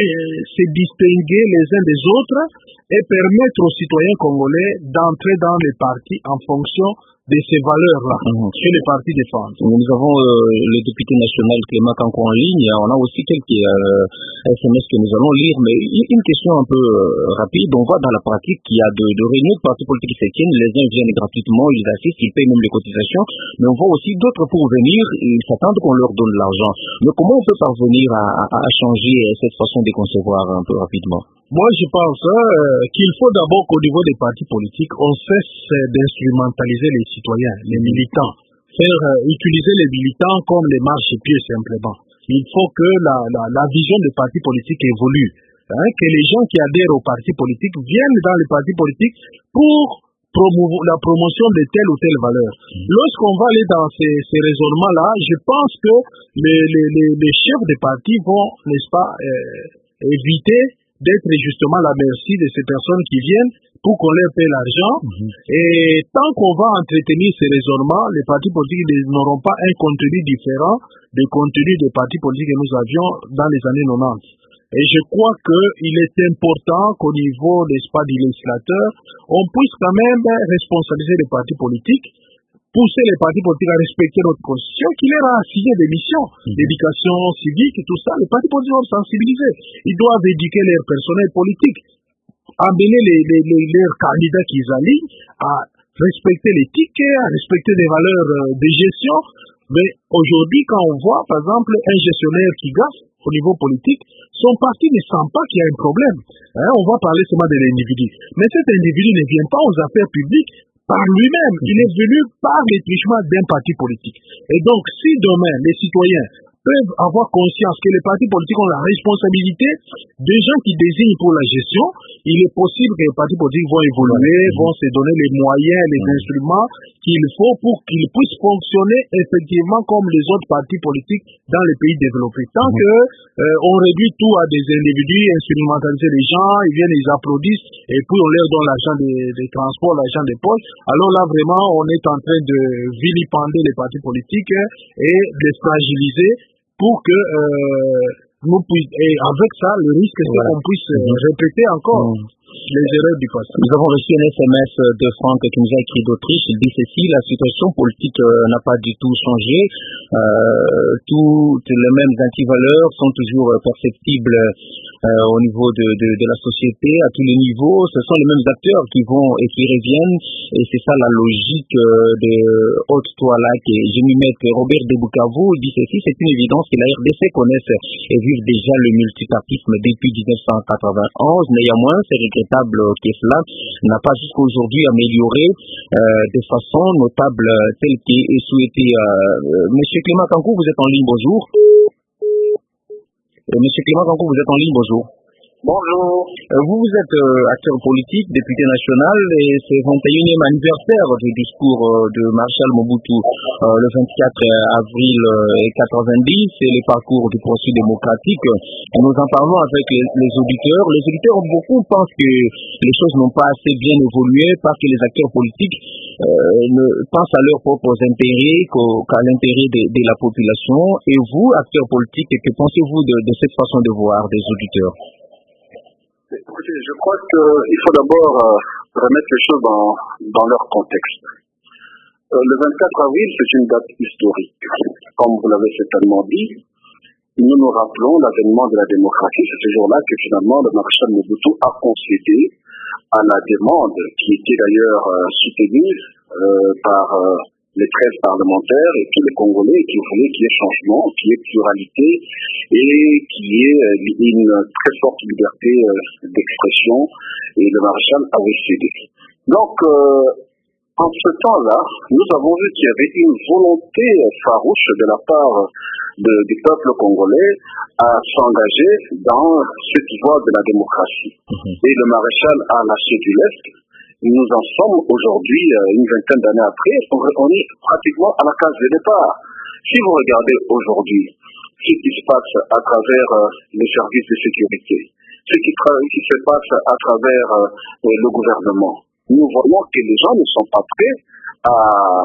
se distinguer les uns des autres et permettre aux citoyens congolais d'entrer dans les partis en fonction de ces valeurs-là mmh. que les partis défendent. Nous avons euh, le député national Clément Kanko en ligne. On a aussi quelques euh, S M S que nous allons lire, mais une question un peu euh, rapide. On voit dans la pratique qu'il y a de, de réunions de partis politiques qui se tiennent. Les uns viennent gratuitement, ils assistent, ils payent même les cotisations. Mais on voit aussi d'autres pour venir, ils s'attendent qu'on leur donne l'argent. Mais comment on peut parvenir à, à, à changer cette façon de concevoir un peu rapidement? Moi, je pense euh, qu'il faut d'abord qu'au niveau des partis politiques, on cesse d'instrumentaliser les citoyens, les militants, faire euh, utiliser les militants comme les marchepieds simplement. Il faut que la, la, la vision des partis politiques évolue, hein, que les gens qui adhèrent aux partis politiques viennent dans les partis politiques pour promouvoir la promotion de telle ou telle valeur. Lorsqu'on va aller dans ces, ces raisonnements-là, je pense que les, les, les, les chefs des partis vont, n'est-ce pas, euh, éviter d'être justement à la merci de ces personnes qui viennent pour qu'on leur paie l'argent. Mm-hmm. Et tant qu'on va entretenir ces raisonnements, les partis politiques n'auront pas un contenu différent des contenus des partis politiques que nous avions dans les années quatre-vingt-dix. Et je crois qu'il est important qu'au niveau, n'est-ce pas, du législateur, on puisse quand même responsabiliser les partis politiques, pousser les partis politiques à respecter notre constitution, qui leur a assigné des missions, mmh. d'éducation civique et tout ça. Les partis politiques doivent sensibiliser. Ils doivent éduquer leur personnel politique, amener les, les, les, leurs candidats qu'ils alignent à respecter l'éthique, à respecter les valeurs de gestion. Mais aujourd'hui, quand on voit, par exemple, un gestionnaire qui gaffe au niveau politique, son parti ne sent pas qu'il y a un problème. Hein, on va parler seulement de l'individu. Mais cet individu ne vient pas aux affaires publiques par lui-même. Il est venu par les trichements d'un parti politique. Et donc, si demain, les citoyens peuvent avoir conscience que les partis politiques ont la responsabilité des gens qui désignent pour la gestion, il est possible que les partis politiques vont évoluer, vont se donner les moyens, les instruments qu'il faut pour qu'ils puissent fonctionner effectivement comme les autres partis politiques dans les pays développés. Tant mmh. que euh, on réduit tout à des individus, instrumentaliser les gens, ils viennent, ils applaudissent, et puis on leur donne l'argent des, des transports, l'argent des postes, alors là vraiment on est en train de vilipender les partis politiques et de les fragiliser pour que euh, nous puissions, et avec ça, le risque c'est voilà. qu'on puisse euh, répéter encore mmh. Les erreurs du passé. Nous avons reçu un S M S de Franck qui nous a écrit d'Autriche. Il dit ceci: la situation politique euh, n'a pas du tout changé. Euh, toutes les mêmes antivaleurs sont toujours perceptibles euh, au niveau de, de, de la société, à tous les niveaux. Ce sont les mêmes acteurs qui vont et qui reviennent. Et c'est ça la logique euh, de Haute-Toilak. Et je m'y mets que Robert de Bukavu dit ceci: c'est une évidence que la R D C connaisse et vive déjà le multipartisme depuis dix-neuf cent quatre-vingt-onze. Néanmoins, c'est regrettable que cela n'a pas jusqu'à aujourd'hui amélioré euh, de façon notable telle qu'est souhaitée. Euh, Monsieur Clément Kankou, vous êtes en ligne, bonjour. Euh, Monsieur Clément Kankou, vous êtes en ligne, bonjour. Bonjour. Euh, vous, vous êtes euh, acteur politique, député national, et c'est le vingt et unième anniversaire du discours euh, de Marshal Mobutu euh, le vingt-quatre avril euh, quatre-vingt-dix, c'est le parcours du processus démocratique. Et nous en parlons avec les, les auditeurs. Les auditeurs, beaucoup pensent que les choses n'ont pas assez bien évolué parce que les acteurs politiques euh, ne pensent à leurs propres intérêts qu'à l'intérêt de, de la population. Et vous, acteurs politiques, que pensez-vous de, de cette façon de voir des auditeurs? Écoutez, je crois qu'il faut d'abord euh, remettre les choses dans, dans leur contexte. Euh, le vingt-quatre avril, c'est une date historique. Comme vous l'avez certainement dit, nous nous rappelons l'avènement de la démocratie. C'est ce jour-là que finalement le maréchal Mobutu a concédé à la demande qui était d'ailleurs euh, soutenue euh, par euh, les treize parlementaires et tous les Congolais qui voulaient qu'il y ait changement, qu'il y ait pluralité et qu'il y ait une très forte liberté d'expression, et le maréchal avait cédé. Donc, euh, en ce temps-là, nous avons vu qu'il y avait une volonté farouche de la part de, du peuple congolais à s'engager dans cette voie de la démocratie. Mmh. Et le maréchal a lâché du lest. Nous en sommes aujourd'hui, une vingtaine d'années après, on est pratiquement à la case de départ. Si vous regardez aujourd'hui ce qui se passe à travers euh, les services de sécurité, ce qui, qui se passe à travers euh, le gouvernement, nous voyons que les gens ne sont pas prêts à,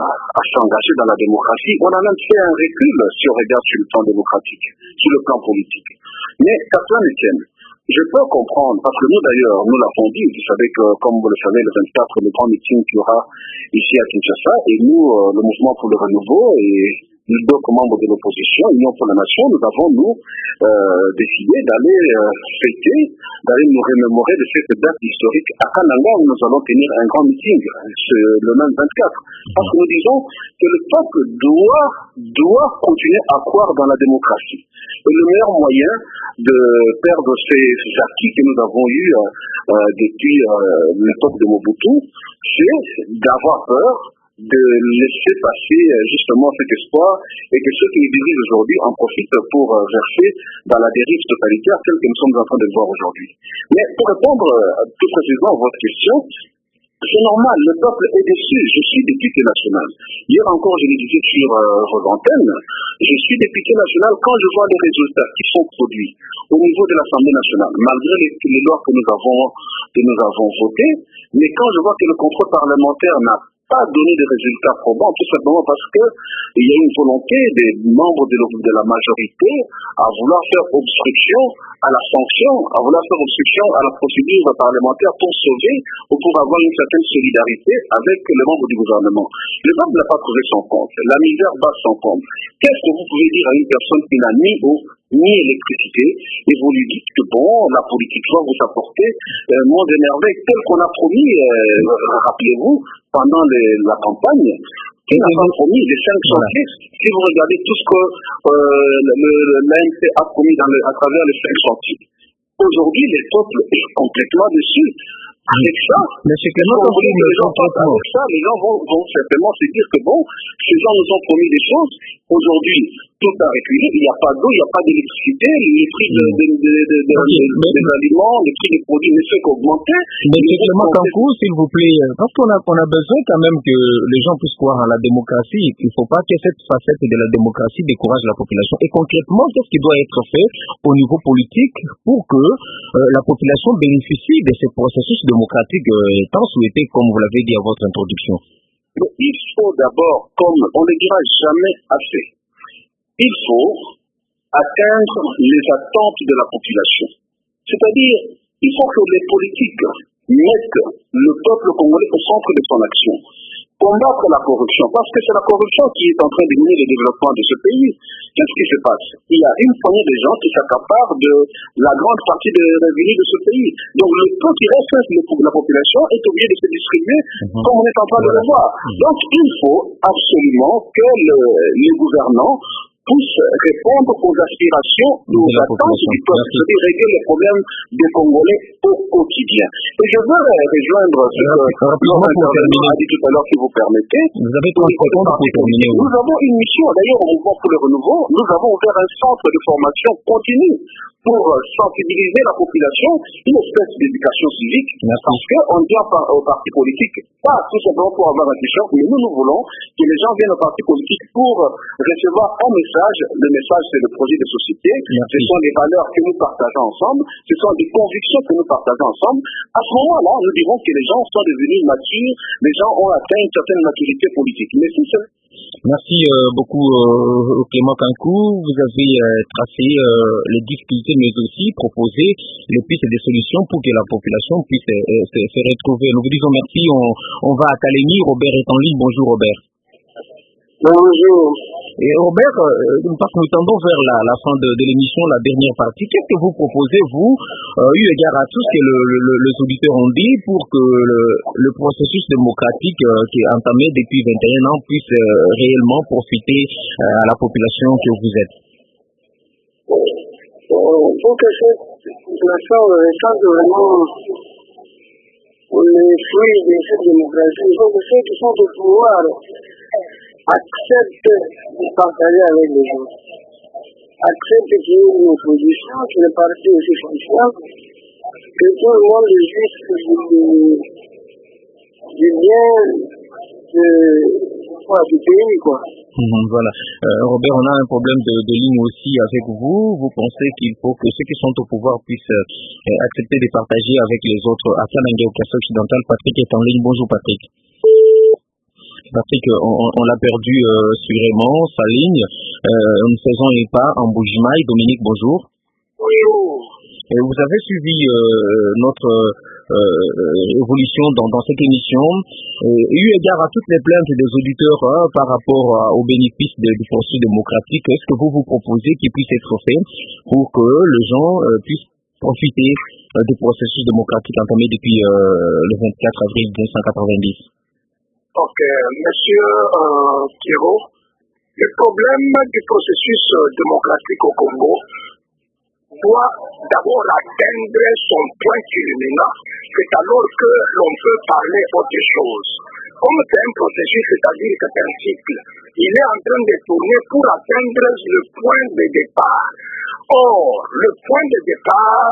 à s'engager dans la démocratie. On a même fait un recul si on regarde sur le plan démocratique, sur le plan politique. Mais qu'à cela ne tienne, je peux comprendre, parce que nous d'ailleurs, nous l'avons dit, vous savez que, comme vous le savez, le vingt-quatre, le grand meeting qu'il y aura ici à Kinshasa, et nous, euh, le mouvement pour le renouveau, et nous d'autres membres de l'opposition, Union pour la Nation, nous avons, nous, euh, décidé d'aller euh, fêter, d'aller nous remémorer de cette date historique à Kananga, où nous allons tenir un grand meeting, le même vingt-quatre. Parce que nous disons que le peuple doit, doit continuer à croire dans la démocratie. Et le meilleur moyen de perdre ces acquis que nous avons eus euh, depuis euh, l'époque de Mobutu, c'est d'avoir peur de laisser passer justement cet espoir et que ceux qui nous dirigent aujourd'hui en profitent pour verser dans la dérive totalitaire telle que nous sommes en train de le voir aujourd'hui. Mais pour répondre plus précisément à votre question, c'est normal, le peuple est déçu. Je suis député national. Hier encore, je le disais sur euh, vos antennes, je suis député national quand je vois les résultats qui sont produits au niveau de l'Assemblée nationale, malgré les, les lois que nous avons, que nous avons votées, mais quand je vois que le contrôle parlementaire n'a pas donné de résultats probants, tout simplement parce que il y a une volonté des membres de, le, de la majorité à vouloir faire obstruction à la sanction, à vouloir faire obstruction à la procédure parlementaire pour sauver ou pour avoir une certaine solidarité avec les membres du gouvernement. Le peuple n'a pas trouvé son compte. La misère bat son compte. Qu'est-ce que vous pouvez dire à une personne qui n'a ni eau ni électricité, et vous lui dites que bon, la politique va vous apporter euh, moins de merveilles, tel qu'on a promis, euh, rappelez-vous, pendant les, la campagne, qui n'a pas promis des cinq cents fixes. Si vous regardez tout ce que euh, l'A N C a promis dans le, à travers les cinq cents fixes, aujourd'hui, le peuple est complètement déçu. Avec ça, Monsieur Clément, quand les gens passent avec ça, les gens vont, vont certainement se dire que bon, ces gens nous ont promis des choses. Aujourd'hui, tout a reculé, il n'y a pas d'eau, il n'y a pas d'électricité, les prix de, de, de, de, de, okay. de, de, des aliments, les prix des produits ne fait qu'augmenter. Monsieur Clément Kankou, s'il vous plaît, parce qu'on a, on a besoin quand même que les gens puissent croire en la démocratie. Il ne faut pas que cette facette de la démocratie décourage la population. Et concrètement, qu'est-ce qui doit être fait au niveau politique pour que euh, la population bénéficie de ces processus démocratiques euh, tant souhaités, comme vous l'avez dit à votre introduction? Il faut d'abord, comme on ne dira jamais assez, il faut atteindre les attentes de la population. C'est-à-dire, il faut que les politiques mette le peuple congolais au centre de son action. Combattre la corruption, parce que c'est la corruption qui est en train de miner le développement de ce pays. Qu'est-ce qui se passe? Il y a une poignée de gens qui s'accaparent de la grande partie des revenus de ce pays. Donc le peu qui reste de la population est obligé de se distribuer mmh. comme on est en train de le voir. Mmh. Donc il faut absolument que le, les gouvernants puissent répondre aux aspirations, aux attentes du peuple, c'est-à-dire régler les problèmes des Congolais au quotidien. Et je veux rejoindre ce que l'intervenant a dit tout à l'heure, si vous permettez. Vous avez trois secondes pour terminer. Nous avons une mission, d'ailleurs, au Mouvement pour le Renouveau, nous avons ouvert un centre de formation continue pour sensibiliser la population, une espèce d'éducation civique, Merci. parce qu'on dit aux partis politiques, pas tout simplement pour avoir un t-shirt, mais nous, nous voulons que les gens viennent aux partis politiques pour recevoir un message. Le message, c'est le projet de société. Merci. Ce sont des valeurs que nous partageons ensemble. Ce sont des convictions que nous partageons ensemble. À ce moment-là, nous dirons que les gens sont devenus matures, les gens ont atteint une certaine maturité politique. Mais si c'est Merci euh, beaucoup euh, Clément Kankou. Vous avez euh, tracé euh, les difficultés mais aussi proposé les pistes et des solutions pour que la population puisse euh, se, se retrouver. Nous vous disons merci. On, on va à Kalemi. Robert est en ligne. Bonjour Robert. Bonjour. Et Robert, euh, parce que nous tendons vers la, la fin de, de l'émission, la dernière partie, qu'est-ce que vous proposez, vous, euh, eu égard à tout ce que le, le, les auditeurs ont dit, pour que le, le processus démocratique euh, qui est entamé depuis vingt et un ans puisse euh, réellement profiter euh, à la population que vous êtes? Pour que cette population ressente vraiment les fruits de cette démocratie, il faut que ceux qui sont au pouvoir accepte de partager avec les gens, accepte qu'il y ait une opposition, que les partis aussi fonctionnent, que tout le monde juge du bien de, quoi, du pays, quoi. Mmh, voilà. Euh, Robert, on a un problème de, de ligne aussi avec vous. Vous pensez qu'il faut que ceux qui sont au pouvoir puissent euh, accepter de partager avec les autres. À Kanangé, au Kassai occidental, Patrick est en ligne. Bonjour Patrick. Patrick, on, on l'a perdu euh, sûrement, sa ligne. Euh, nous faisons les pas en Bougimaï. Dominique, bonjour. Bonjour. Et vous avez suivi euh, notre euh, évolution dans, dans cette émission. Euh, eu égard à toutes les plaintes des auditeurs hein, par rapport à, aux bénéfices de, du processus démocratique, est-ce que vous vous proposez qu'il puisse être fait pour que les gens euh, puissent profiter euh, du processus démocratique entamé depuis euh, le vingt-quatre avril mille neuf cent quatre-vingt-dix? Ok, monsieur euh, Kiro, le problème du processus démocratique au Congo doit d'abord atteindre son point culminant, c'est alors que l'on peut parler autre chose. Comme c'est un processus, c'est-à-dire que c'est un cycle, il est en train de tourner pour atteindre le point de départ. Or, le point de départ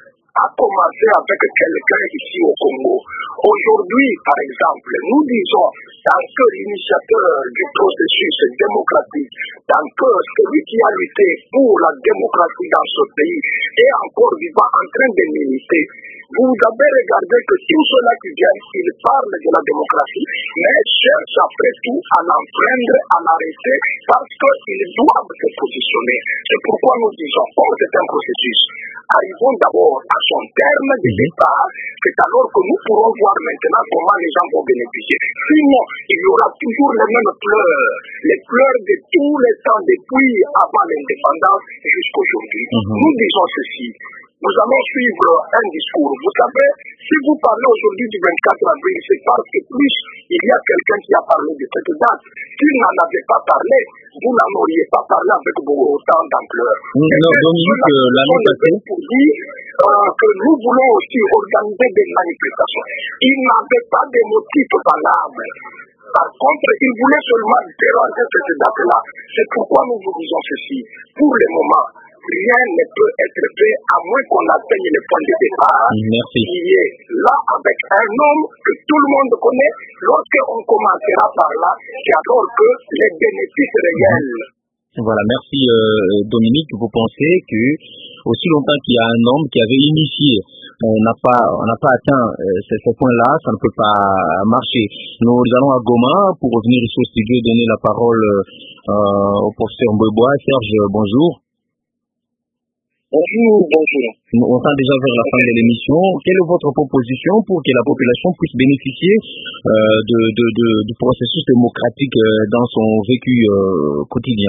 a commencé avec quelqu'un ici au Congo. Aujourd'hui, par exemple, nous disons, tant que l'initiateur du processus démocratique, tant que celui qui a lutté pour la démocratie dans ce pays est encore vivant en train de militer, vous avez regardé que tout cela qui vient, il parle de la démocratie, mais cherche après tout à l'enfreindre, à l'arrêter, parce qu'ils doivent se positionner. C'est pourquoi nous disons, comme c'est un processus, arrivons d'abord à son terme de départ, c'est alors que nous pourrons voir maintenant comment les gens vont bénéficier. Sinon, il y aura toujours les mêmes pleurs, les pleurs de tous les temps depuis avant l'indépendance jusqu'aujourd'hui. Mm-hmm. Nous disons ceci. Nous allons suivre un discours. Vous savez, si vous parlez aujourd'hui du vingt-quatre avril, c'est parce que plus il y a quelqu'un qui a parlé de cette date. S'il n'en avait pas parlé, vous n'en auriez pas parlé avec autant d'ampleur. Non, Dominique, l'année passée. Pour dire euh, que nous voulons aussi organiser des manifestations. Il n'avait pas de motifs valables. Par contre, il voulait seulement déranger cette date-là. C'est pourquoi nous vous disons ceci. Pour le moment, rien ne peut être fait à moins qu'on atteigne le point de départ. Merci. Qui est là avec un homme que tout le monde connaît. Lorsqu'on commencera par là, c'est alors que les bénéfices réels. Voilà, merci euh, Dominique. Vous pensez que aussi longtemps qu'il y a un homme qui avait initié, on n'a pas, on n'a pas atteint euh, ce, ce point-là, ça ne peut pas marcher. Nous allons à Goma pour revenir ici au studio et donner la parole euh, au professeur Mbouebois. Serge, bonjour. Bonjour, bonjour. On tend déjà vers la fin de l'émission. Quelle est votre proposition pour que la population puisse bénéficier euh, de, de, de, du processus démocratique euh, dans son vécu euh, quotidien?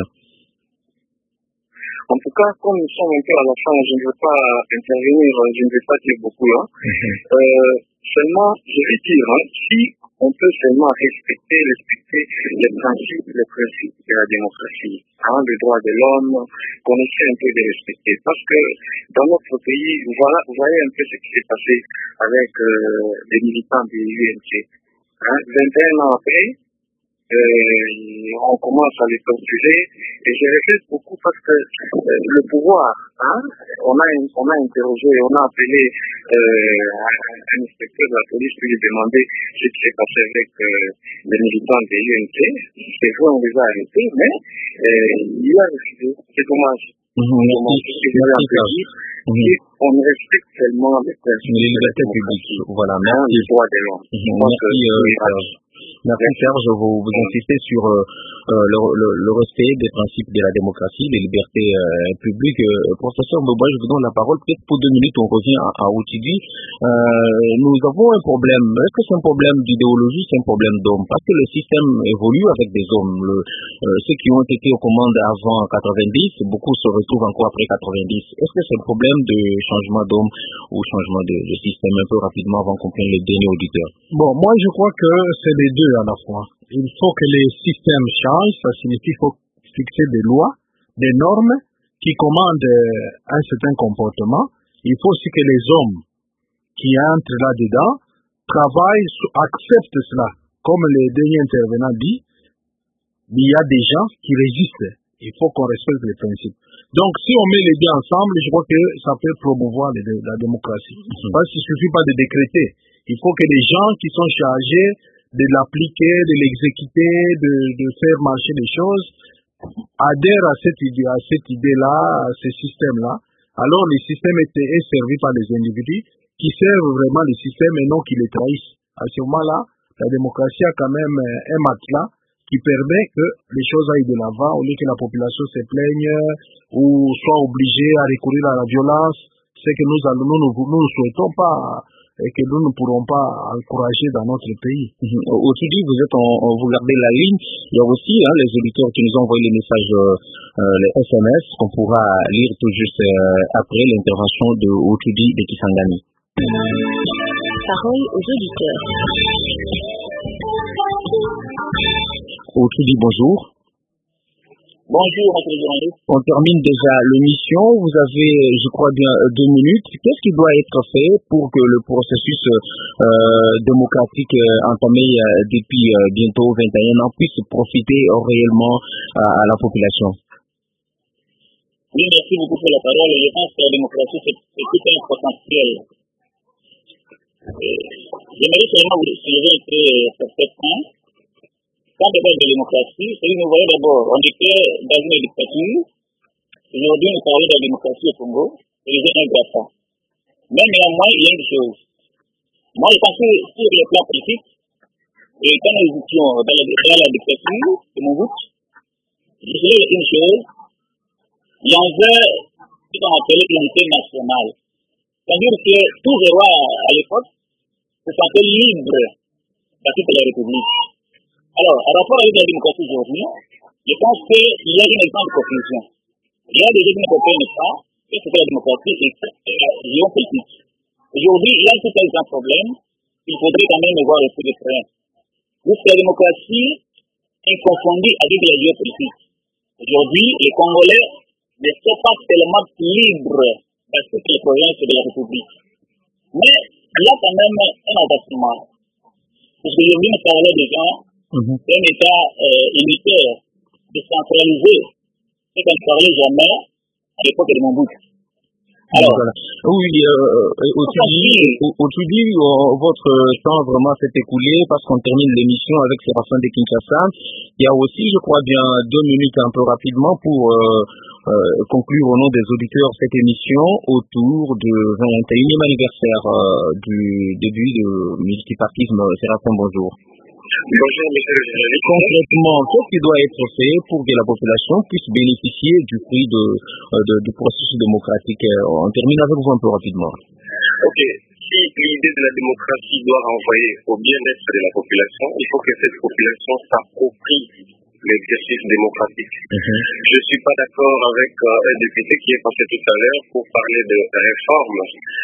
En tout cas, comme nous sommes un peu à la fin, je ne veux pas intervenir, je ne vais pas dire beaucoup là. Mm-hmm. Euh, seulement, je vais dire, hein, si on peut seulement respecter, respecter les principes, les principes de la démocratie, hein, les droits de l'homme, qu'on essaie un peu de respecter. Parce que dans notre pays, voilà, vous voyez un peu ce qui s'est passé avec euh, les militants du U N C. Hein, vingt et un ans après, Euh, on commence à les torturer et je regrette beaucoup parce que euh, le pouvoir, hein, on a on a interrogé, on a appelé euh, un inspecteur de la police pour lui demander ce qui s'est passé avec euh, les militants de l'U N C. C'est vrai, on les a arrêtés, mais euh, il y a refusé. C'est dommage. On respecte seulement les principes, les libertés publiques. Voilà, merci. Les droits de l'homme. Merci. Merci Serge, vous, vous insistez sur euh, le, le, le respect des principes de la démocratie, des libertés euh, publiques. Euh, professeur Mbouba, je vous donne la parole. Peut-être pour deux minutes, on revient à, à Outidi. Euh, nous avons un problème. Est-ce que c'est un problème d'idéologie, c'est un problème d'hommes? Parce que le système évolue avec des hommes. Le, euh, ceux qui ont été aux commandes avant quatre-vingt-dix, beaucoup se retrouvent encore après quatre-vingt-dix. Est-ce que c'est un problème de changement d'hommes ou changement de, de système? Un peu rapidement avant qu'on prenne les derniers auditeurs. Bon, moi je crois que c'est les deux à la fois. Il faut que les systèmes changent, ça signifie qu'il faut fixer des lois, des normes qui commandent un certain comportement. Il faut aussi que les hommes qui entrent là-dedans travaillent, acceptent cela. Comme les derniers intervenants disent, il y a des gens qui résistent. Il faut qu'on respecte les principes. Donc, si on met les deux ensemble, je crois que ça peut promouvoir les, la démocratie. Mmh. Parce qu'il ne suffit pas de décréter. Il faut que les gens qui sont chargés de l'appliquer, de l'exécuter, de, de faire marcher les choses, adhèrent à cette idée, à cette idée-là, à ce système-là. Alors, le système est, est servi par les individus qui servent vraiment le système et non qui les trahissent. À ce moment-là, la démocratie a quand même un matelas qui permet que les choses aillent de l'avant au lieu que la population se plaigne ou soit obligée à recourir à la violence. C'est que nous allons, nous, nous, nous ne souhaitons pas et que nous ne pourrons pas encourager dans notre pays. Mmh. Aujourd'hui, vous êtes en, en, vous gardez la ligne. Il y a aussi hein, les auditeurs qui nous ont envoyé les messages, euh, les S M S qu'on pourra lire tout juste euh, après l'intervention de Outudi de Kisangani. Parole aux auditeurs. Outudi, bonjour. Bonjour, monsieur le journaliste. On termine déjà l'émission. Vous avez, je crois bien, deux minutes. Qu'est-ce qui doit être fait pour que le processus euh, démocratique euh, entamé euh, depuis euh, bientôt vingt et un ans puisse profiter euh, réellement à, à la population? Oui, merci beaucoup pour la parole. Je pense que la démocratie, c'est tout un potentiel. J'aimerais seulement vous soulever un peu sur ce point. Quand on parle de démocratie, c'est que nous voyons d'abord, on était dans une dictature. Aujourd'hui, nous parlons de la démocratie au Congo, et les gens n'aiment pas. Mais néanmoins, il y a une chose. Moi, je pense que sur le plan politique, et quand nous étions dans la, dans la dictature, de mon groupe, je dirais une chose, il y avait ce qu'on appelait l'unité nationale. C'est-à-dire que tous les rois à l'époque se sentaient libres dans toute la République. Alors, en rapport avec la démocratie aujourd'hui, je pense qu'il y a une grande confusion. Il y a des gens qui ne comprennent pas ce que la démocratie et la géopolitique. Aujourd'hui, il y a tout un grand problème. Il faudrait quand même voir le coup de frein. Puisque la démocratie est confondue avec la géopolitique. Aujourd'hui, les Congolais ne sont pas tellement libres dans toutes les provinces de la République. Mais il y a quand même un avancement. Parce que aujourd'hui, nous parlons des gens Mmh. un État euh, unitaire, décentralisé, c'est qu'on ne parlait jamais à l'époque de Mobutu. Alors, voilà. Oui, euh, aujourd'hui, euh, votre temps vraiment s'est écoulé parce qu'on termine l'émission avec Séraphin de Kinshasa. Il y a aussi, je crois bien, deux minutes un peu rapidement pour euh, euh, conclure au nom des auditeurs cette émission autour du vingt et unième anniversaire euh, du début du multipartisme. Séraphin, bonjour. Bonjour, monsieur le journaliste. Concrètement, qu'est-ce qui doit être fait pour que la population puisse bénéficier du fruit de, de, du processus démocratique? On termine avec vous un peu rapidement. Ok. Si l'idée de la démocratie doit renvoyer au bien-être de la population, il faut que cette population s'approprie l'exercice démocratique. Mm-hmm. Je ne suis pas d'accord avec euh, un député qui est passé tout à l'heure pour parler de réforme.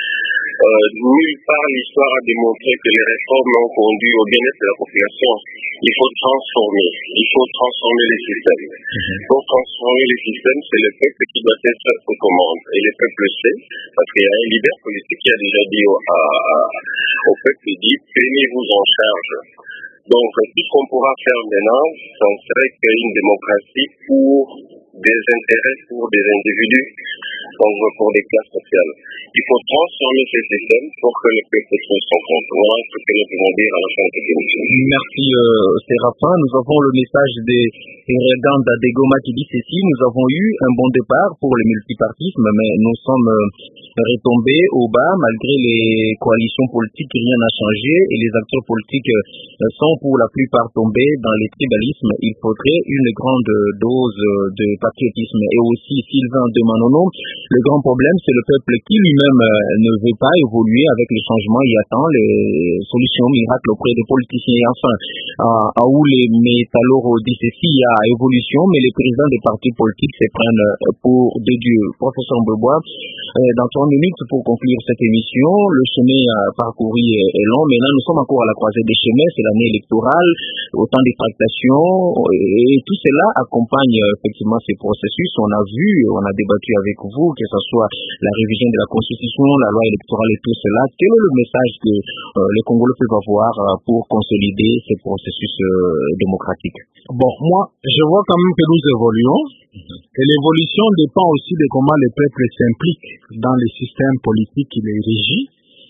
Euh, nulle part l'histoire a démontré que les réformes ont conduit au bien-être de la population. Il faut transformer, il faut transformer les systèmes. Mm-hmm. Pour transformer les systèmes, c'est le peuple qui doit être aux commandes. Et le peuple sait, parce qu'il y a un leader politique qui a déjà dit au, à, à, au peuple, il dit, prenez-vous en charge. Donc, tout ce qu'on pourra faire maintenant, ça serait une démocratie pour des intérêts, pour des individus, donc pour des classes sociales. Il faut transformer ces systèmes pour que le peuple trouve son compte. Voilà ce que nous pouvons dire à la fin de cette émission. Merci, euh, Séraphin. Nous avons le message des Regan d'Adegoma qui dit ceci. Nous avons eu un bon départ pour le multipartisme, mais nous sommes euh, retombés au bas malgré les coalitions politiques. Rien n'a changé et les acteurs politiques euh, sont pour la plupart tombés dans les tribalismes. Il faudrait une grande dose de patriotisme. Et aussi, Sylvain de Manono, le grand problème, c'est le peuple qui lui-même euh, ne veut pas évoluer avec les changements. Il attend les solutions miracles auprès des politiciens. Et enfin, à, à où les métallurgs disent ceci, il y a évolution, mais les présidents des partis politiques se prennent pour des dieux. Professeur Mbebois, euh, dans trente minutes pour conclure cette émission, le chemin euh, parcouru est, est long. Maintenant, nous sommes encore à la croisée des chemins. C'est l'année électorale, autant de tractations, et tout cela accompagne euh, effectivement ces processus. On a vu, on a débattu avec vous, que ce soit la révision de la Constitution, la loi électorale et tout cela. Quel est le message que euh, les Congolais peuvent avoir euh, pour consolider ces processus euh, démocratiques? Bon, moi, je vois quand même que nous évoluons, mm-hmm. et l'évolution dépend aussi de comment les peuples s'impliquent dans les systèmes politiques qui les régissent.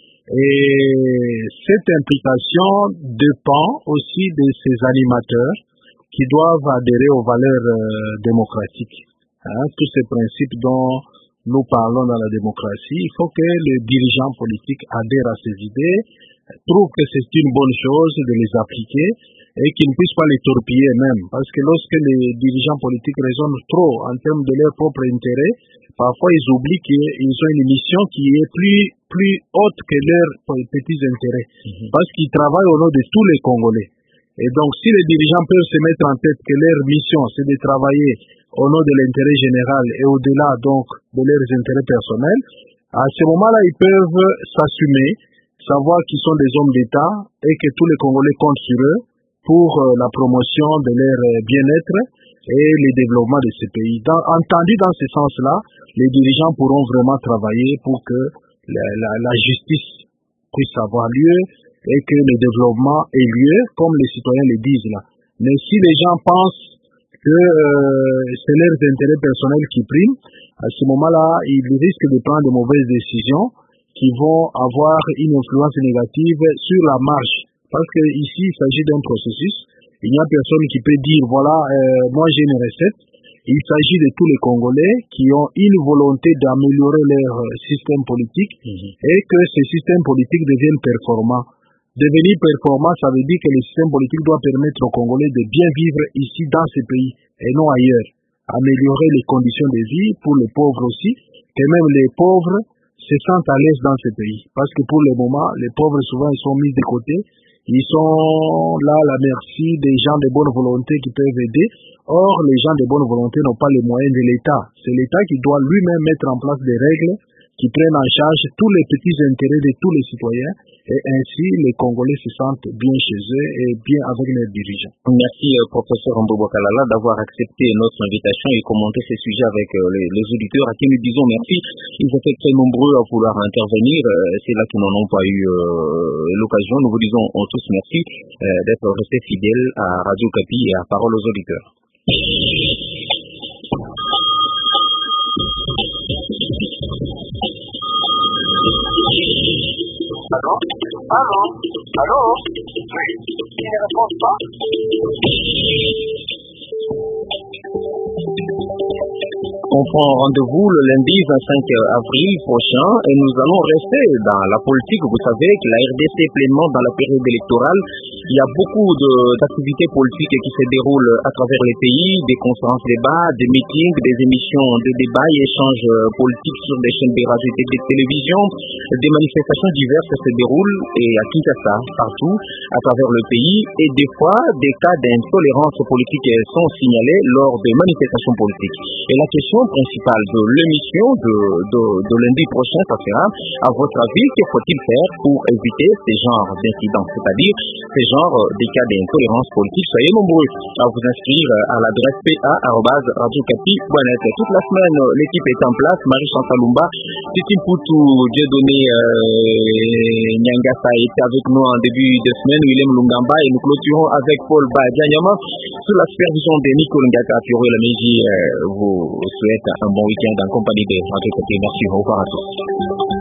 Et cette implication dépend aussi de ces animateurs qui doivent adhérer aux valeurs euh, démocratiques. Hein, tous ces principes dont nous parlons dans la démocratie, il faut que les dirigeants politiques adhèrent à ces idées, trouvent que c'est une bonne chose de les appliquer et qu'ils ne puissent pas les torpiller même. Parce que lorsque les dirigeants politiques raisonnent trop en termes de leur propre intérêt, parfois ils oublient qu'ils ont une mission qui est plus, plus haute que leurs petits intérêts. Mm-hmm. Parce qu'ils travaillent au nom de tous les Congolais. Et donc si les dirigeants peuvent se mettre en tête que leur mission c'est de travailler au nom de l'intérêt général et au-delà donc de leurs intérêts personnels, à ce moment-là ils peuvent s'assumer, savoir qu'ils sont des hommes d'État et que tous les Congolais comptent sur eux pour euh, la promotion de leur euh, bien-être et le développement de ces pays. Dans, entendu dans ce sens-là, les dirigeants pourront vraiment travailler pour que la, la, la justice puisse avoir lieu et que le développement ait lieu, comme les citoyens le disent là. Mais si les gens pensent que euh, c'est leurs intérêts personnels qui priment, à ce moment-là, ils risquent de prendre de mauvaises décisions qui vont avoir une influence négative sur la marche. Parce que ici, il s'agit d'un processus. Il n'y a personne qui peut dire, voilà, euh, moi j'ai une recette. Il s'agit de tous les Congolais qui ont une volonté d'améliorer leur système politique mmh. et que ces systèmes politiques deviennent performants. Devenir performant, ça veut dire que le système politique doit permettre aux Congolais de bien vivre ici dans ce pays et non ailleurs. Améliorer les conditions de vie pour les pauvres aussi, que même les pauvres se sentent à l'aise dans ce pays. Parce que pour le moment, les pauvres souvent ils sont mis de côté. Ils sont là à la merci des gens de bonne volonté qui peuvent aider. Or, les gens de bonne volonté n'ont pas les moyens de l'État. C'est l'État qui doit lui-même mettre en place des règles qui prennent en charge tous les petits intérêts de tous les citoyens. Et ainsi, les Congolais se sentent bien chez eux et bien avec leurs dirigeants. Merci, euh, professeur Mbebois Kalala, d'avoir accepté notre invitation et commenté ces sujets avec euh, les, les auditeurs à qui nous disons merci. Ils étaient très nombreux à vouloir intervenir. Euh, c'est là qu'ils n'en ont pas eu euh, l'occasion. Nous vous disons tous merci euh, d'être restés fidèles à Radio Okapi et à Parole aux auditeurs. Allô? Allô? Allô? Oui. Il ne répond pas? On prend rendez-vous le lundi vingt-cinq avril prochain et nous allons rester dans la politique. Vous savez que la R D C est pleinement dans la période électorale Il y a beaucoup de, d'activités politiques qui se déroulent à travers les pays, des conférences débats, des meetings, des émissions de débats et échanges politiques sur des chaînes de radio et de télévision. Des manifestations diverses se déroulent et à Kinshasa, partout, à travers le pays. Et des fois, des cas d'intolérance politique sont signalés lors des manifestations politiques. Et la question principale de l'émission de, de, de lundi prochain, ça sera, à votre avis, que faut-il faire pour éviter ces genres d'incidents, c'est-à-dire ces genres des cas d'intolérance politique? Soyez nombreux à vous inscrire à l'adresse p a arobase radio okapi point net. Toute la semaine, l'équipe est en place. Marie-Chantal Lumba, Titi Poutou, Dieudonné euh, Nyangasa était avec nous en début de semaine, Willem Lungamba, et nous clôturons avec Paul Badjanyama sous la supervision de Nicolas Ngata. Pierrot Laméji euh, vous souhaite un bon week-end en compagnie de Radio Okapi. Merci, au revoir à tous.